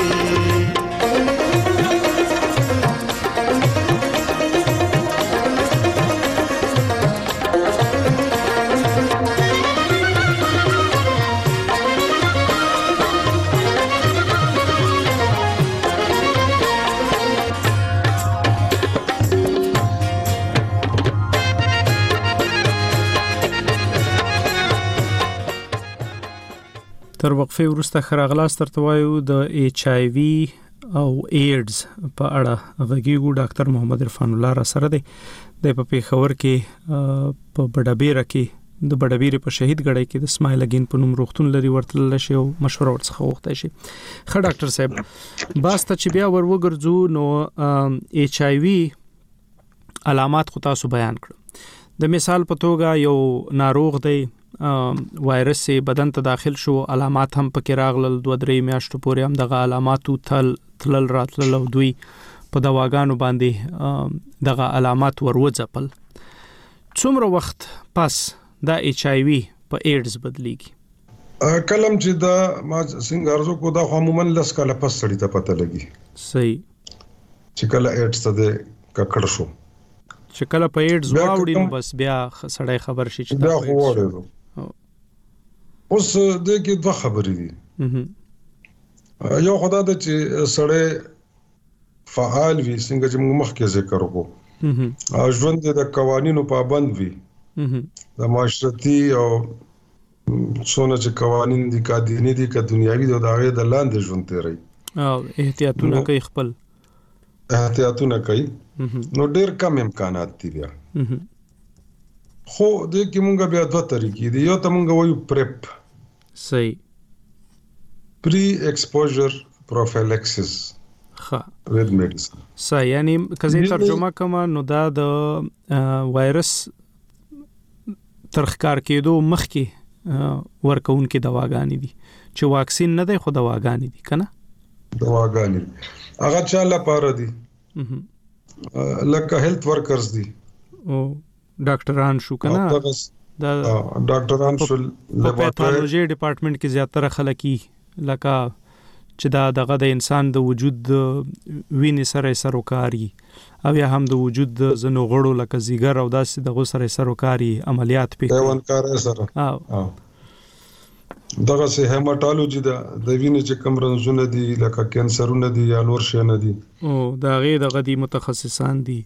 تر وقفه وروسته خراغلاس تر توایو د ایچ آی وی او ایډز په اړه غږیږو ډاکټر محمد عرفان الله را سره دی د په پیښور کې په بډابیره کې د بډابیره په شهید غړی کې د اسماعیل اگین په نوم روغتون لري ورتل شي او مشوره ورڅخه وخته شي خه ډاکټر صاحب باسته چې بیا ور وګرځو نو ایچ آی وی علامات خو تاسو بیان کړ د مثال په توګه یو ناروغ دی وایرس بدن ته داخل شو علامات هم پکې راغلل دوه درې میاشتو پورې هم دغه علاماتو تل تلل راتلل او دوی په دواګانو باندې دغه علامات وروځپل څومره وخت پس دا ایچ آی وی په ایډز بدلیږي کلم چې دا ما څنګه ارزو کو دا عموما لس کاله پس سړی ته پته لګي صحیح چې کله ایډز ته د ککړ شو چې کله په ایډز واوړي نو بس بیا سړی خبر شي چې دا خو وړو اوس د کې دوه خبرې دي یو خدای د چې سړی فعال وي څنګه چې موږ مخکې ذکر وکړو او ژوند د قوانینو پابند وي د معاشرتي او څونه چې قوانین دي کا دیني دي کا دنیوي دي دا غي د لاندې ژوند تیری او احتیاطونه کوي خپل احتیاطونه کوي نو ډېر کم امکانات دي بیا خو د کې مونږ بیا دوه طریقې دي یو ته مونږ وایو پریپ صحیح پری ایکسپوژر پروفیلیکسس ها ود میډیسن صحیح یعنی کزي ترجمه کوم نو دا د وایرس ترخکار کېدو مخکې ورکون کې دواګانې دي چې واکسین نه دی خو دواګانې دي کنه دواګانې هغه چا لپاره دي لکه هیلث ورکرز دي او ډاکټران شو کنه دا ډاکټران شو لیبارټری ډپارټمنټ کې زیاتره خلک لکه چې دا دغه د انسان د وجود وینې سره سروکاري او یا هم د وجود زنو غړو لکه زیګر او داسې دغه سره سروکاري عملیات پکې پیوند کار سره او دغه سه هیماتولوژي دا د وینې چې کوم رنځونه دي لکه کینسرونه دي یا نور شي نه دي او دا غي دغه دي متخصصان دي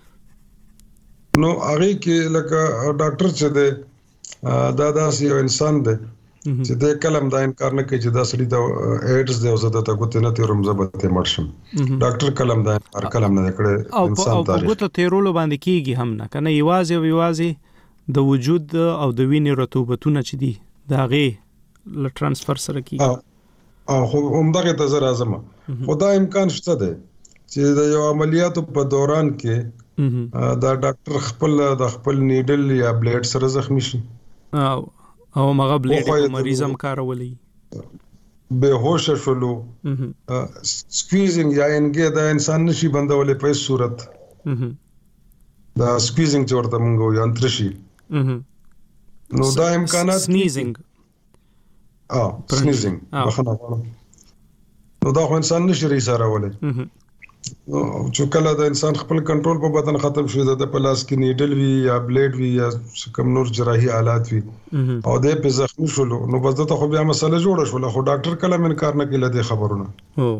نو هغه کې لکه ډاکټر چې دی دا داسې یو انسان دی چې د کلم دا انکار نه کوي چې دا سړی د ایډز دی او زه ته کوته نه تیروم زبته مرشم ډاکټر کلم دا هر کلم نه کړي انسان تاریخ او کوته تیرولو باندې کیږي هم نه کنه یوازې یوازې د وجود او د وینې رطوبتونه چې دي دا غي ل ترانسفر سره کیږي او خو همدغه ته زه راځم خدا امکان شته دی چې د یو عملیاتو په دوران کې دا ډاکټر خپل د خپل نیډل یا بلیډ سره زخمی شي او او مغه بلیډ مریض هم کارولي به هوش شولو سکویزینګ یا انګه د انسان نشي بندولې په صورت دا سکویزینګ چې ورته مونږ یو انترشي نو دا امکانات سنیزینګ اه سنیزینګ بخنه غواړم نو دا خو انسان نشي ریسارولې نو چې کله د انسان خپل کنټرول په بدن ختم شي د پلاس کې نیډل وی یا بلیډ وی یا کوم نور جراحي آلات وی او د په زخمی شولو نو بس دته خو بیا مسله جوړه شوله خو ډاکټر کله منکار نه کله د خبرونه او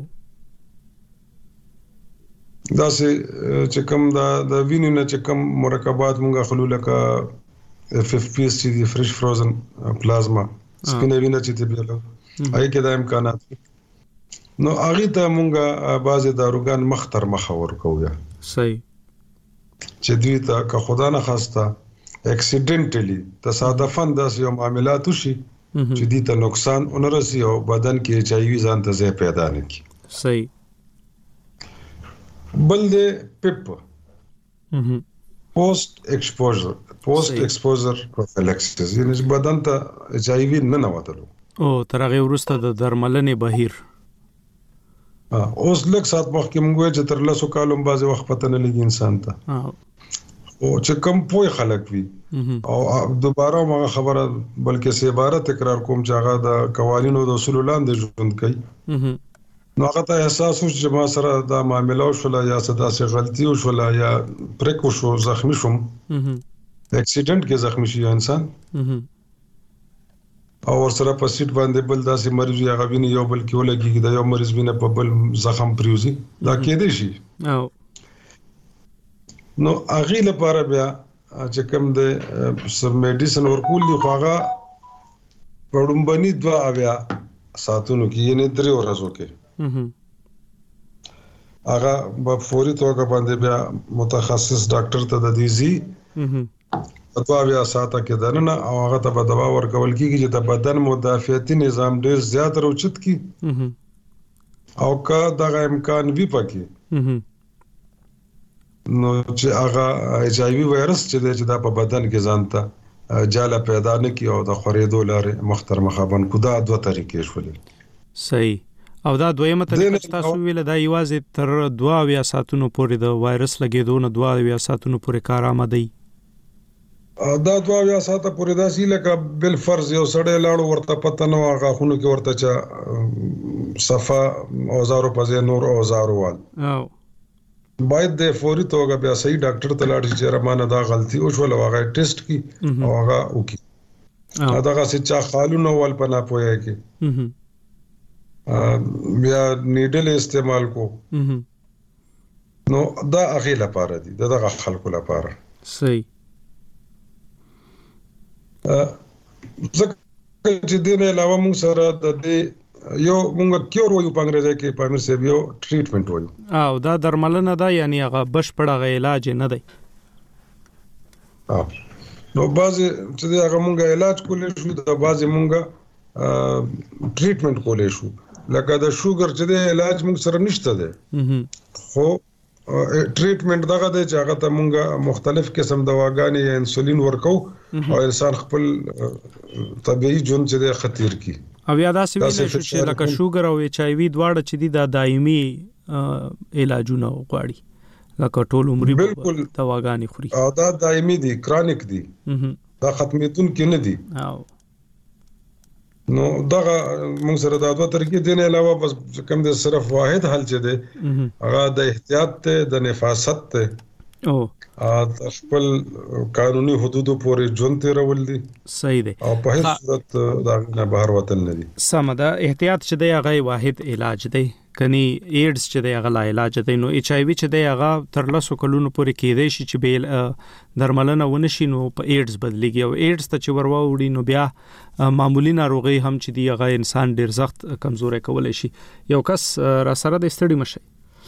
دا سه چې کوم دا د وینې نه چې کوم مرکبات مونږه خلو لکه اف اف پی اس چې دی فرش فروزن پلازما سپینه وینه چې دی بیا هغه کې د امکانات نو هغه ته مونږه بعضی داروګان مختر مخور کویا صحیح چې دوی ته که خدا نه خواسته اکسیډنټلی تصادفاً داسې یو معاملات وشي چې دې ته نقصان ونرسي او بدن کې ایچ آی وی ځان ته ځای پیدا نه کړي صحیح بل دې پپ پوسټ ایکسپوژر پوسټ ایکسپوژر پروفیلکسس یعنی بدن ته ایچ آی وی نه نوتلو او تر هغه وروسته د درملنې بهیر اوس لږ سات مخکې موږ چې تر لاسو کالم بازه وخت پته نه لګي انسان ته او چې کم پوي خلک وي او دوباره ما خبره بلکې سه عبارت تکرار کوم چې هغه د قوانینو د اصول لاندې ژوند کوي نو هغه ته احساس وشي چې ما سره دا معاملې وشوله یا څه داسې غلطي وشوله یا پرک وشو زخمی شوم اکسیډنټ کې زخمی شي انسان او ورسره په سیټ باندې بل داسې مریض یا غوینه یو بل کې ولګي دا یو مریض وینه په بل زخم پریوزي دا کېدې شي او نو هغه لپاره بیا چې کوم د سب میډیسن ورکول دی خو هغه پړمبني دوا بیا ساتونو کې یعنی درې ورځو کې هغه په فوري توګه باندې بیا متخصص ډاکټر ته د دیزي دوا بیا ساته کې دننه او هغه ته دوا ورکول کیږي چې د بدن مدافعتي نظام ډیر زیات روچت کی او کا دغه امکان وی پکې نو چې هغه ایچ آی وی وایرس چې د په بدن کې ځانته جاله پیدا نه کی او د خورېدو لارې مختر مخابن کو دا دوه طریقې شولې صحیح او دا دویمه طریقه چې تاسو ویل دا یوازې تر دوا بیا ساتونو پورې د وایرس لګیدو نه دوا بیا ساتونو پورې کارآمدي دا دوا بیا ساته پورې داسې لکه بل فرض یو سړی لاړو ورته پته نه واغه خونو کې ورته چا صفه اوزارو پځې نور اوزارو وال او باید د فوري توګه بیا صحیح ډاکټر ته لاړ شي چې رمانه دا غلطي او شو لوغه ټیسټ کی او هغه وکي دا هغه چې چا خالونه ول پنا پوهه کی بیا نیډل استعمال کو نو دا اخی لپاره دي دغه خلکو لپاره صحیح ځکه چې دینه علاوه موږ سره د دې یو موږ کیور وایو په انګریزي کې په امر سیب یو ټریټمنټ وایو او دا درملنه ده یعنی هغه بشپړه علاج نه دی او نو بعضی چې هغه موږ علاج کولې شو د بعضی موږ ټریټمنټ کولې شو لکه د شوګر چې د علاج موږ سره نشته ده خو ټریټمنټ دغه دی چې هغه ته موږ مختلف قسم دواګانې یا انسولین ورکو او انسان خپل طبيعي ژوند چې د خطر کی او یا دا څه ویل شو چې لکه شوګر او ایچ آی وی دواړه چې دي د دایمي علاجونه غواړي لکه ټول عمر دواګانې خوري او دا دایمي دي کرونیک دي دا ختمېدون کې نه دي او نو دغه موږ سره دا دوه طریقې دي نه علاوه بس کوم د صرف واحد حل چې دی هغه د احتیاط ته د نفاست ته او ا خپل قانوني حدودو پورې ژوند تیرول دي صحیح دی او په هیڅ صورت دا نه بهر وطن نه دي سم ده احتیاط چې دی هغه واحد علاج دی کني ایډز چې دی هغه علاج دی نو ایچ آی وی چې دی هغه تر لاسو کلونو پورې کېدای شي چې به درملنه ونشي نو په ایډز بدلیږي او ایډز ته چې وروا وړي نو بیا معمولی ناروغي هم چې دی هغه انسان ډیر سخت کمزوري کولای شي یو کس را سره د ستړي مشي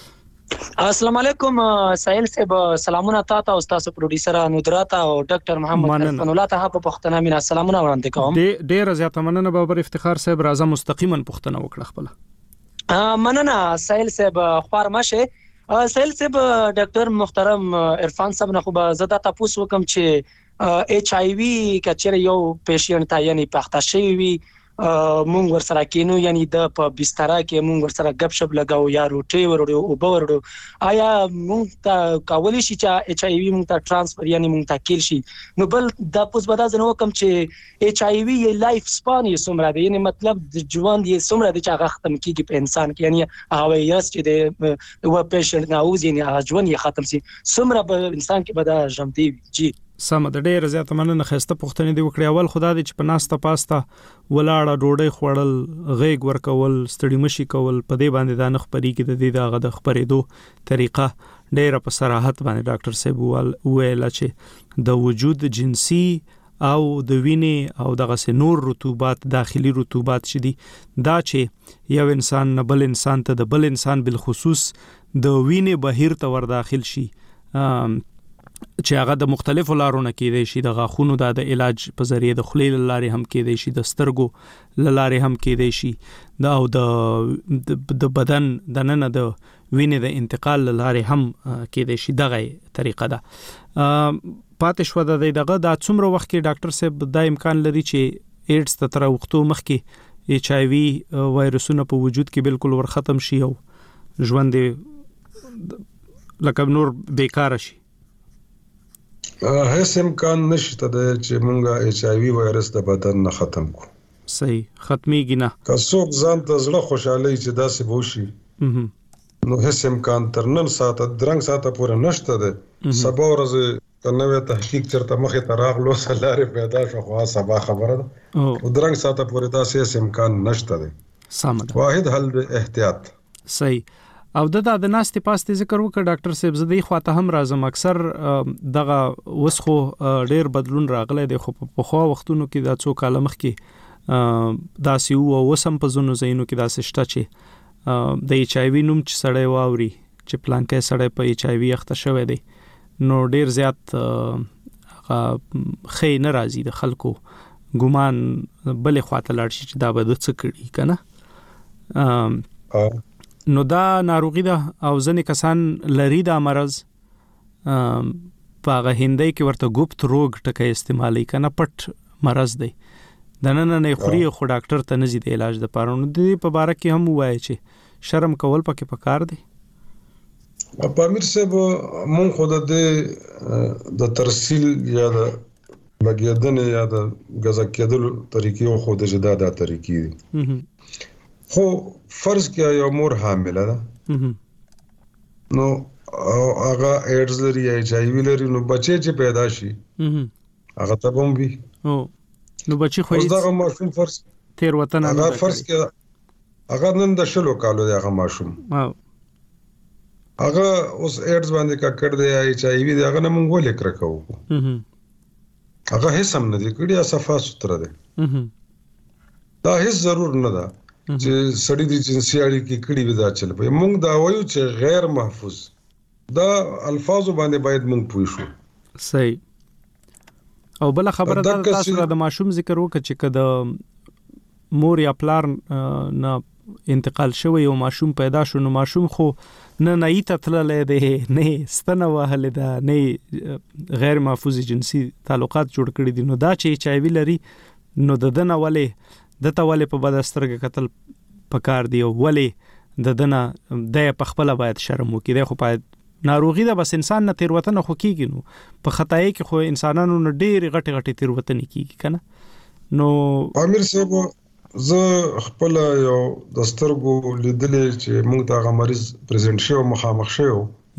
السلام علیکم سائل صاحب، سلامونه تاسو او تاسو پروډوسر ندرات او ډاکټر محمد حسن الله ته په پښتنه مینا سلامونه وړاندې کوم. ډېر زیاته مننه بابر افتخار صاحب، راځه مستقیما پښتنه وکړه خپل. مننه سائل صاحب، خوار مشه سائل صاحب. ډاکټر محترم عرفان صاحب نه خو به زدا تاسو وکم چې ایچ آی وی کچره یو پیشنټ تا یعنی پخته شوی وي، مونږ ور سره کینو یعنی د په بستر کې مونږ ور سره غب شپ لگاو یا روټي ورړو او بورړو، آیا مونږ ته کولای شي چې ایچ آی وی مونږ ته ترانسفر یعنی مونږ ته کیل شي؟ نو بل د پوس بدا زنه وکم چې ایچ آی وی یې لایف سپان یې سمره دی، یعنی مطلب د ژوند یې سمره دی چې هغه ختم کیږي په انسان کې، یعنی هغه یاس چې د و پیشنټ ناوز یعنی هغه ژوند یې ختم سي سمره په انسان کې بدا ژوند دی. جی سم د ډېر زیاته مننه. خسته پښتنې دی وکړي. اول خدا دې چې په ناسته پاسته ولاړه ډوډۍ خوړل، غېګ ورکول، ستړي مشي کول، په دې باندې دا نخ پرې کې د دې دغه د خبرېدو طریقه ډېر په صراحت باندې ډاکټر صاحب ویل چې د وجود جنسي او د وینې او دغه سه نور رطوبات، داخلي رطوبات چې دي، دا چې یو انسان نه بل انسان ته، د بل انسان بالخصوص د وینې بهیر ته ور داخل شي، چې هغه د مختلفو لارو نه کېدای شي، د غاښونو د علاج په ذریعه د خولې لارې هم کېدای شي، د سترګو لارې هم کېدای شي، دا او د د بدن د نن د وینې د انتقال لارې هم کېدای شي. دغه طریقه ده. پاتې شو د دغه د څومره وخت کې ډاکټر صاحب دا امکان لري چې ایډز ته تر وختو مخکې ایچ آی وی وایرسونه په وجود کې بالکل ور ختم شي او ژوند لکه نور بیکاره شي؟ هیڅ امکان نشته د چې مونږه ایچ آی وی وایرس د بدن نه ختم کو. صحیح، ختميږي نه. که څوک ځان ته زړه خوشاله چې دا څه وشي نو هیڅ امکان تر نن ساعت درنګ ساعت پورې نشته ده. سبا ورځ کنه تحقیق چرته مخه ته راغلو سلاره پیدا شو، خو سبا خبره ده او درنګ ساعت پورې دا څه امکان نشته ده. سم ده. واحد حل د احتیاط. صحیح. او د د ناستې پاستې ذکر وکړ ډاکټر صاحب، زه د خواته هم راځم. اکثر دغه وسخو ډېر بدلون راغلی دی، خو په خو وختونو کې دا څو کال مخکې داسې وو او وسم په زونو زینو کې داسې شته چې د ایچ آی وی نوم چې سړی واوري چې پلانکې سړی په ایچ آی وی اخته شوی دی، نو ډېر زیات خې نه راځي د خلکو ګمان بلې خواته لاړ شي چې دا به د څه کړي کنه. نو دا ناروغي ده او ځنې کسان لري دا مرض، په هغه هندۍ کې ورته ګوپت روگ ټکی استعمالي کنه، پټ مرض دی، د نن نه خوري خو ډاکټر ته نه ځي د علاج د پاره. نو د دې په باره کې هم وایي چې شرم کول پکې پکار دی. په امیر صاحب مون خو د د ترسیل یا د لګیدنې یا د غزا کېدلو طریقې خو د جدا د طریقې دي. خو فرض کیا یو مور حامله ده نو هغه ایډز لري یا ایچ آی وی لري، نو بچي چې پیدا شي هغه ته هم وي. او نو بچي خو یې دا ماشوم فرض تیر وطن هغه فرض کیا هغه نن د شلو کالو دی هغه ماشوم، هغه اوس ایډز باندې کا کړ دی یا ایچ آی وی دی، هغه نه مونږ ولې کړ کوو، هغه هیڅ هم نه دی کړی، صفه ستر دی. دا هیڅ ضرور نه ده چې سړی د جنسي اړیکې کړي وي دا چل په موږ دا وایو چې غیر محفوظ، دا الفاظو باندې باید موږ پوه شو. صحیح. او بل خبره ده تاسو د ماشوم ذکر وکړه چې کده مور یا پلار نه انتقال شوی او ماشوم پیدا شو، نو ماشوم خو نه نه تتللې ده، نه ستنه وهلې ده، نه غیر محفوظ جنسي تعلقات جوړ کړي دي. نو دا چې ایچ آی وی لري نو د دنه ولې د ته ولې په بدسترګه قتل پکار دی او ولې د دنه د په خپل باید شرم وکړي. دی خو باید ناروغي ده، بس انسان نه تیروتنه خو کیږي، نو په خدای کې خو انسانانو نه ډېر غټي غټي تیروتنه کیږي کنه. نو امیر صاحب زه خپل یو دسترګو لیدلې چې موږ ته مریض پریزنټ شو مخامخ شو،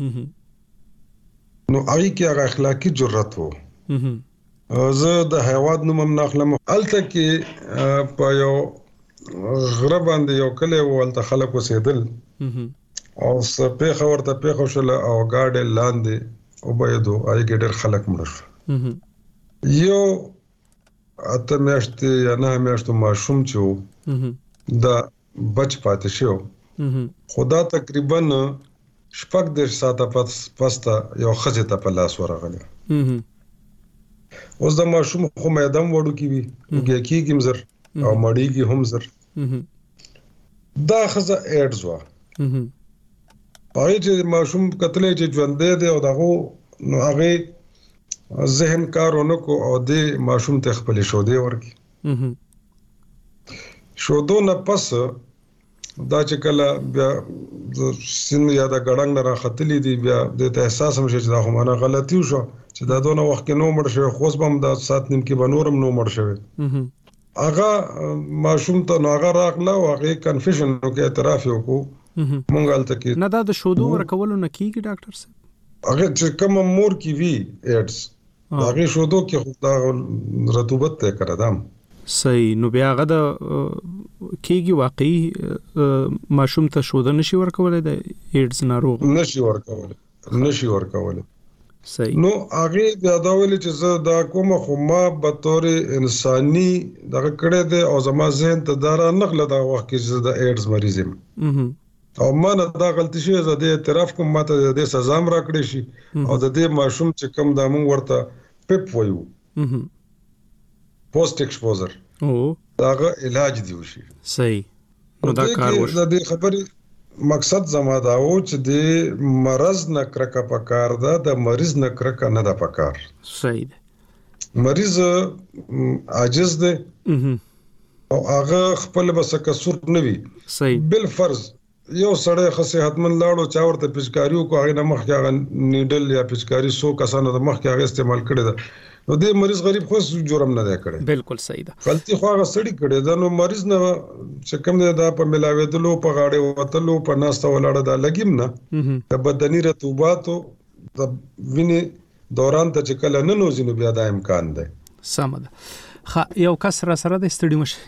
نو هغه کې هغه اخلاقی جرأت وو. زه د حیوان نوم هم ناخلم، الته کې په یو غره باندې یو کلی و، الته خلک اوسېدل او سپې خبر ته پیښ شول او گاډي لاندې او بيدو آی ګډر خلک مړ شو. یو اته میاشتې یا نه میاشتو ماشوم چې دا بچ پاتې شو، خدا تقریبا شپږ د ساته پس پستا یو خزه ته په لاس ورغله. اوس د ماشوم خو مېدم وړو کی وی کې کیږم زر او مړی کی هم زر. دا خزه ایډز وا. هغه چې ماشوم کتلې چې ژوندې دی او دغه نو هغه ذهن کارونه کو او د ماشوم ته خپل شودې ورکی. شودو نه پس دا چې کله بیا سن یا دا ګړنګ نه راختلې دي بیا د احساس هم شي چې دا خو معنا غلطي وشو چې دا دونه وخت کې نو مړ شوی خو بم دا سات نیم کې بنورم نو مړ شوی. هغه ماشوم ته نو هغه راغله او هغه کنفیشن نو کې اعتراف وکړو مونږ الته کې نه دا د شودو ورکولو نه کیږي ډاکټر صاحب. هغه چې کوم مور کې وی ایډز هغه شودو کې خو دا رطوبت ته کړه. صحیح. نو بیا هغه د کیږي واقعي ماشوم ته شوده نشي ورکولای د ایډز ناروغ نشي ورکولای نشي ورکولای. صحیح. نو هغه بیا دا ویل چې زه دا کوم خو ما به تور انساني دغه کړه د او زما ذهن ته دارا نقل دا وخت کې چې د ایډز مریض یم او ما نه دا غلطی شي زه د اعتراف کوم ماته د سزا م راکړې شي او د دې ماشوم چې کم د مونږ ورته پپ وایو پوسټ ایکسپوزر او داغه علاج دی وشي. صحیح. نو دا کار وشي. د دې خبرې مقصد زما دا و چې د مرز نه کرکه پکار ده د مریض نه کرکه نه ده پکار. صحیح ده. مریض عاجز ده او هغه خپل بس کسور نه وي. صحیح. بل فرض یو سړی خصه حتمن لاړو چا ورته پچکاریو کو هغه نه مخ کې هغه نیډل یا پچکاری سو کسانو د مخ کې هغه استعمال کړی ده نو د مریض غریب خو جرم نه دی کړی. بالکل صحیح ده. غلطي خو هغه سړی کړی ده نو مریض نه چې کوم دا په ملاویدلو په غاړه وتلو په ناسته ولاړه دا لګیم نه د بدني رطوبات د وینې دوران ته چې کله نه نوځي نو بیا دا امکان دی. سم ده. خا یو کس را سره د استړي مشه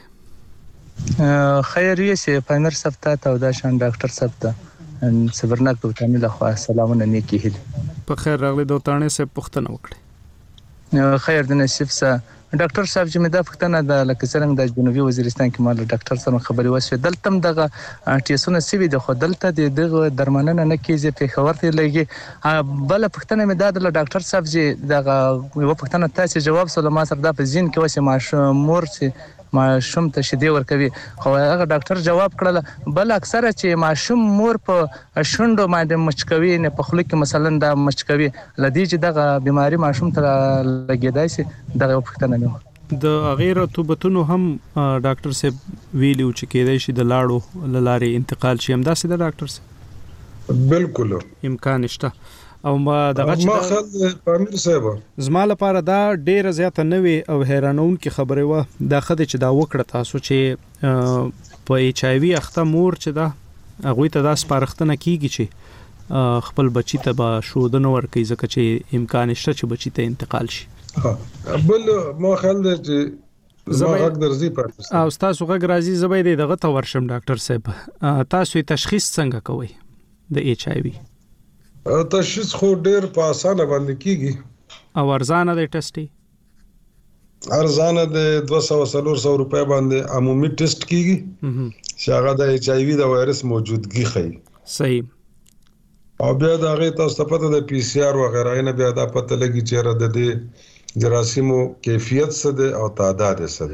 خیریه سي پاینر سبتا ته او دا شان ډاکټر سبتا صبرناک دوتانی له خوا سلامونه نیکی هیل. په خیر راغلی دوتانه سه پښتنه وکړي. خیر د نصیب سه ډاکټر صاحب چې مې دا پښتنه د لکه څنګه د جنوبي وزیرستان کې مال ډاکټر سره خبري وسوي دلته دغه ټیسونه سوي د خو دلته د درمننه نه کیږي په خبر ته لګي بل پښتنه مې دا د ډاکټر صاحب چې دغه یو پښتنه تاسو جواب سره ما سره د پزین کې وسه ما مور چې ماشوم ته شیدې ورکوي خو هغه ډاکټر جواب کړل بل اکثره چې ماشوم مور په شونډو باندې مچکوي نه په خله کې مثلا دا مچکوي لدی چې دغه بیماری ماشوم ته لګیدای شي دغه پښتنه نه د غیر رطوبتونو هم ډاکټر صاحب ویلو چې کېدای شي د لاړو لارې انتقال شي هم دا سي د ډاکټر صاحب بالکل امکان شته او ما دغه ما خل پامیر صاحب زما لپاره دا ډیره زیاته نوې او حیرانون کی خبره و دا خدای چې دا وکړه تاسو چې په ایچ آی وی اخته مور چې دا هغه ته دا سپارښتنه کیږي چې خپل بچی ته به شودنه ورکړي ځکه چې امکان شته چې بچی ته انتقال شي. بل ما خل چې زما حق درځي پاتې او تاسو غږ راځي زبې دغه ته ورشم ډاکټر صاحب تاسو تشخیص څنګه کوئ د ایچ آی وی؟ تشخیص خو ډیر په اسانه باندې کیږي او ارزانه دی ټیسټي ارزانه د دوه سوه روپۍ باندې عمومي ټیسټ کیږي چې هغه د ایچ آی وی د وایرس موجودګي ښيي. صحیح. او بیا د هغه تاسو ته پته د پی سی آر وغیرہ نه بیا دا پته لګي چې را د دې جراثیمو کیفیت څه ده او تعداد څه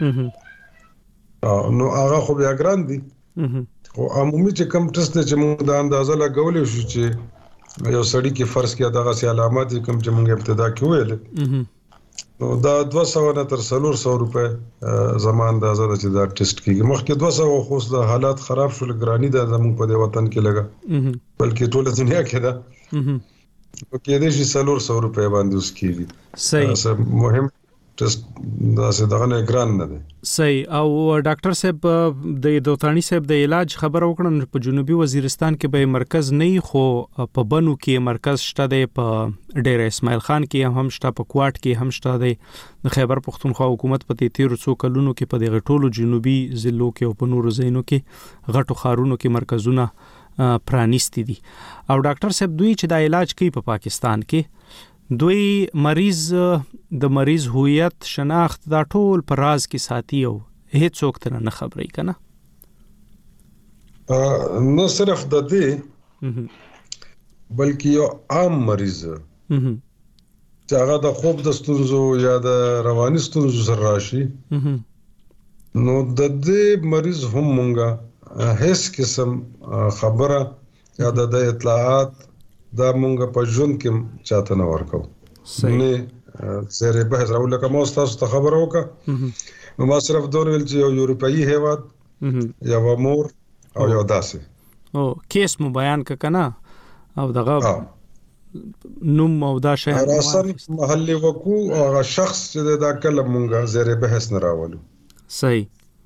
ده نو هغه خو بیا ګران دي او عمومي چې کم ټیسټ چې موږ د اندازه لګولې شو چې یو سړی کې فرض کیا دغه سي علامات کوم چې موږ ابتدا کې ویل نو دا دوه سوه نه تر څلور سوه روپۍ زمان اندازه ده چې دا ټیسټ کیږي مخکې دوه سوه خو د حالات خراب شول ګرانی ده زموږ په دې وطن کې لګا بلکې ټول دنیا کې ده او کې دې شي څلور سوه روپۍ باندې اوس کیږي. صحیح. مهم ټیسټ دا څه دغه نه ګران نه ده. صحیح. او ډاکټر صاحب د دوتانی صاحب د علاج خبر وکړم په جنوبي وزیرستان کې به مرکز نه خو په بنو کې مرکز شته دی په ډیر اسماعیل خان کې هم شته په کوټ کې هم شته دی د خیبر پختونخوا حکومت په تیرو څو کلونو کې په دغه ټولو جنوبي ضلعو کې او په نورو ځایونو کې غټو خارونو کې مرکزونه پرانیستي دي او ډاکټر صاحب دوی چې دا علاج کوي په پاکستان کې دوی مریض د مریض هویت شناخت دا ټول پر راز کې ساتي او هیڅ څوک ته نه خبري کنه نو صرف د دې بلکې یو عام مریض چې هغه د خوب د ستونزو یا د رواني ستونزو سره راشي نو د دې مریض هم مونږه هیڅ قسم خبره یا د اطلاعات دا مونږه په ژوند کې چاته نه ورکو نه زره به راو لکه مو تاسو ته خبر وکړه نو ما صرف دوه ویل چې یو یورپایي هیواد یا مور او یو داسې او کیس مو بیان ک کنه او دغه نوم او دا شی راسن محلي وکو او شخص چې دا کلم مونږه زره بحث نه راولو صحیح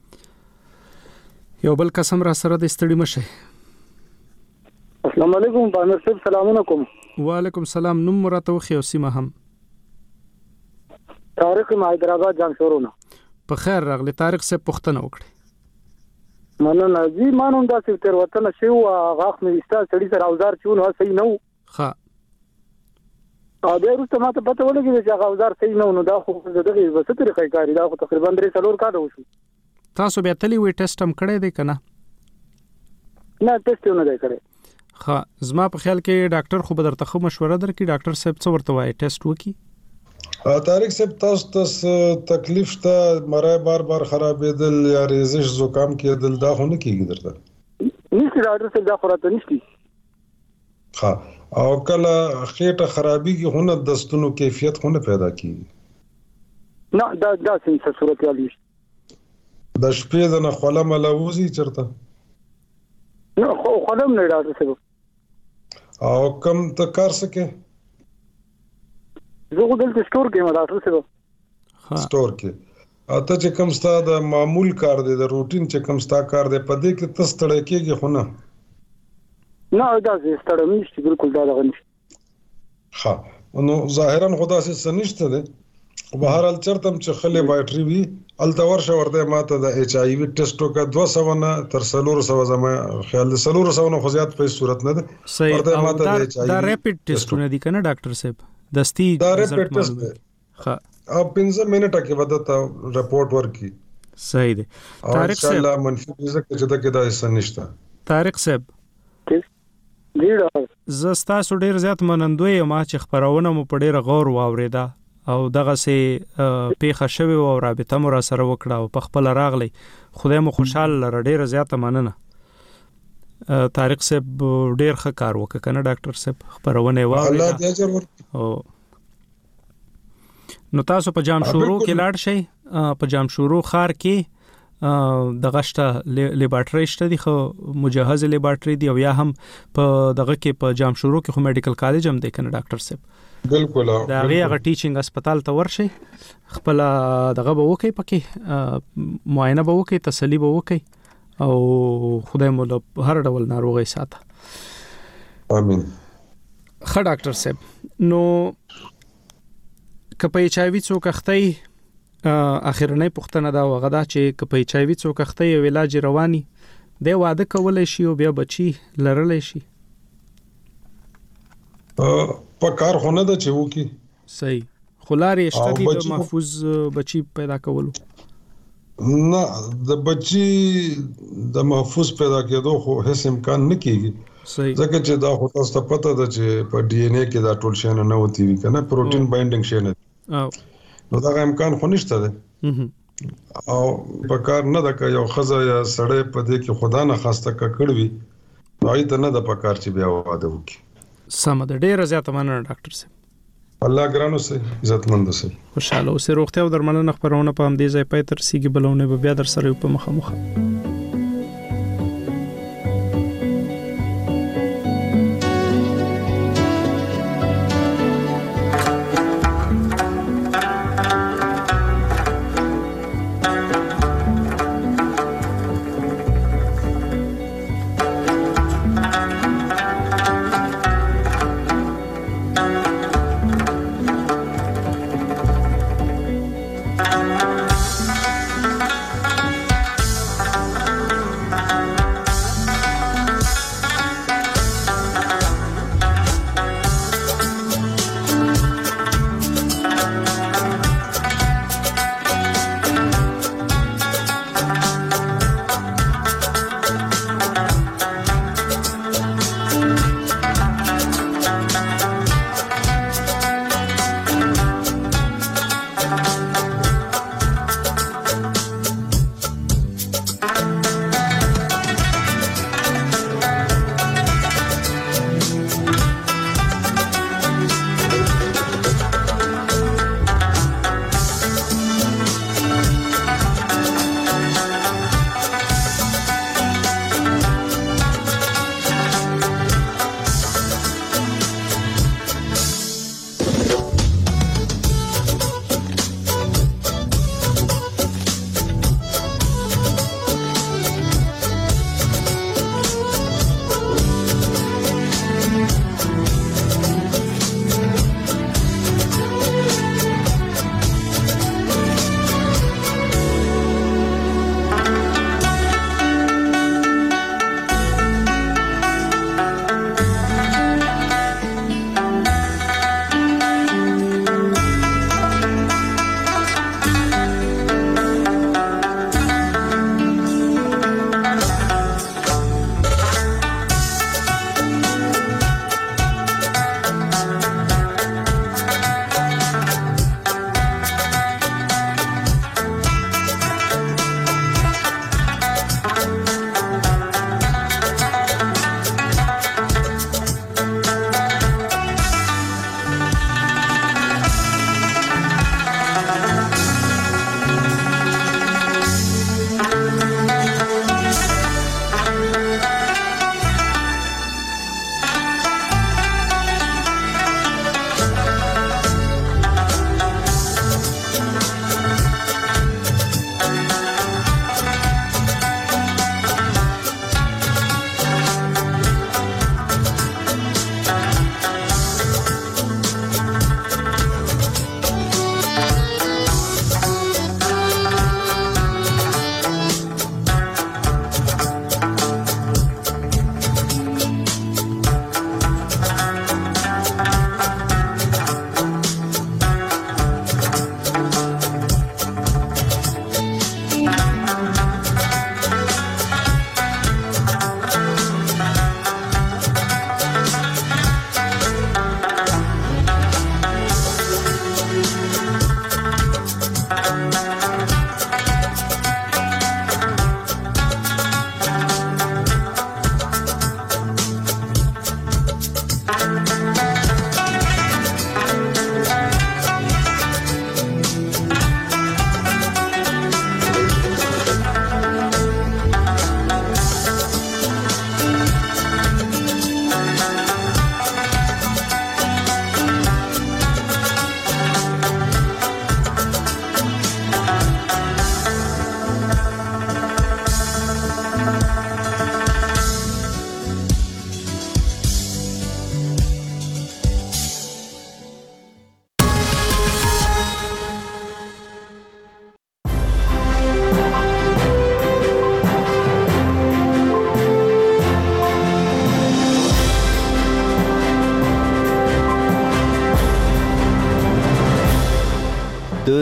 یو بل قسم را سره د استړی مشه السلام علیکم بانر صاحب سلام علیکم وعلیکم السلام نوم مراتو خو سیمه هم طارق حیدرآباد جانشورونه په خیر راغلی طارق صاحب پښتنه وکړي مننه جی مانوم دا چې تر وطن شي او غاخ مې استا سړی سره اوزار چون هو صحیح نو ها ا دې روسته ماته پته ولګي چې هغه اوزار صحیح نو نو دا خو دغه وسه طریقې کاری دا خو تقریبا درې څلور کال وشو تاسو به تلی وی ټیسټ هم کړی دی کنه نه ټیسټ نه دی کړی ها زما په خیال کې ډاکټر خو به درته خو مشوره درکړي ډاکټر صاحب څه ورته وایي ټیسټ وکي طارق صاحب تاسو ته تکلیف ته مرای بار بار خرابېدل یا ریزش زکام کېدل دا خو نه کیږي درته نشي ډاکټر صاحب دا خورته نشي ها او کله خېټه خرابي کې هونه دستونو کیفیت خونه پیدا کیږي نه دا دا څه صورت یالي د شپې د نه خلا ملوزي چرته نو خو خلم نه ډاکټر صاحب او کم ته کار سکے زه خو دلته سٹور کې ما ډاکټر صاحب ها سٹور کې اته چې کم ستا د معمول کار دی د روټین چې کم ستا کار دی په دې کې تاسو تړې کېږي خو نه نه دا زه ستړم نشي بالکل دا غنښ ها نو ظاهرا خدا سي سنشته ده بهرحال چرتم چې خلې بایټري وی التور شو ورته ماته د ایچ آی وی ټیسټو کا دوه سو نه تر څلور سو زما خیال د څلور سو نه خو زیات په صورت نه ده ورته ماته د ایچ آی وی دا ریپټ ټیسټونه دي کنه ډاکټر صاحب دستی دا ریپټ ټیسټ ها اب پنځه منټه کې ودته رپورټ ورکي صحیح ده طارق صاحب ان شاء الله منفي ځکه چې دا کې دا حصہ نشته طارق صاحب زستا سو ډیر زیات منندوی ما چې خبرونه مو په ډیر غور واوریدا او دغه سي پیخه شوی او رابطه مو را سره وکړه او په خپل راغلی خدای مو خوشاله لره ډیر زیات مننه طارق صاحب ډیر ښه کار وکړ کنه ډاکټر صاحب خبرونه واوري الله دې اجر ورکړي او نو تاسو په جام شورو کې لاړ شئ په جام شورو خار کې د غشته لیبارټری شته دي خو مجهز لیبارټری دی او یا هم په دغه کې په جام شورو کې خو میډیکل کالج هم دی کنه ډاکټر صاحب بالکل دا هغه ټیچینګ هسپتال ته ورشي خپل دغه به وکي پکې معاینه به وکي تسلی به وکي او خدای مو هر ډول ناروغي ساته امين خ ډاکټر صاحب نو کپې چاوي څوک اخته اخرنۍ پښتنه دا وغدا چې کپې چاوي څوک اخته یو علاج رواني دی واده کولای شي او بیا بچي لرلای شي په کار خونه د چې وکی صحیح خلاري اشتدي د محفوظ بچي پیدا کولو نه د بچي د محفوظ پیدا کېدو خو هیڅ امکان نه کیږي صحیح ځکه چې دا خو تاسو ته پته ده چې په ډي ان اے کې دا ټول شی نه وتی وي کنه پروتین بایندینګ شی نه او نو دا امکان خو نشته ده او په کار نه ده که یو خزه یا سړی په دې کې خدا نه خواسته کړوي نو ایت نه ده په کار چې بیا واده وکړي سم ده ډیر زیات مننه ډاکټر صاحب الله ګرانو سه عزتمند سه خوشاله اوسه روغتیا او درملنه خبرونه په هم دې ځای پای تر سیګي بلونه به بیا در سره په مخه مخه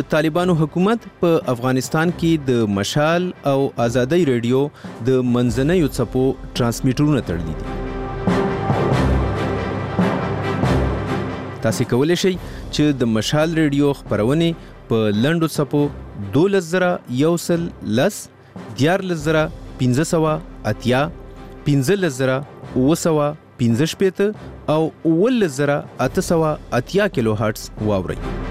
د طالبانو حکومت په افغانستان کې د مشال او آزادۍ ریډیو د منځنیو څپو ترانسمیټرونه تړلي دي. تاسو کولی شئ چې د مشال ریډیو خبرونه په لنډو څپو دولس زره یو سل لس دیارلس زره پنځه سوه اتیا پنځلس زره اوه سوه پنځه شپېته او اوولس زره اته سوه اتیا کیلو هرټز واورئ.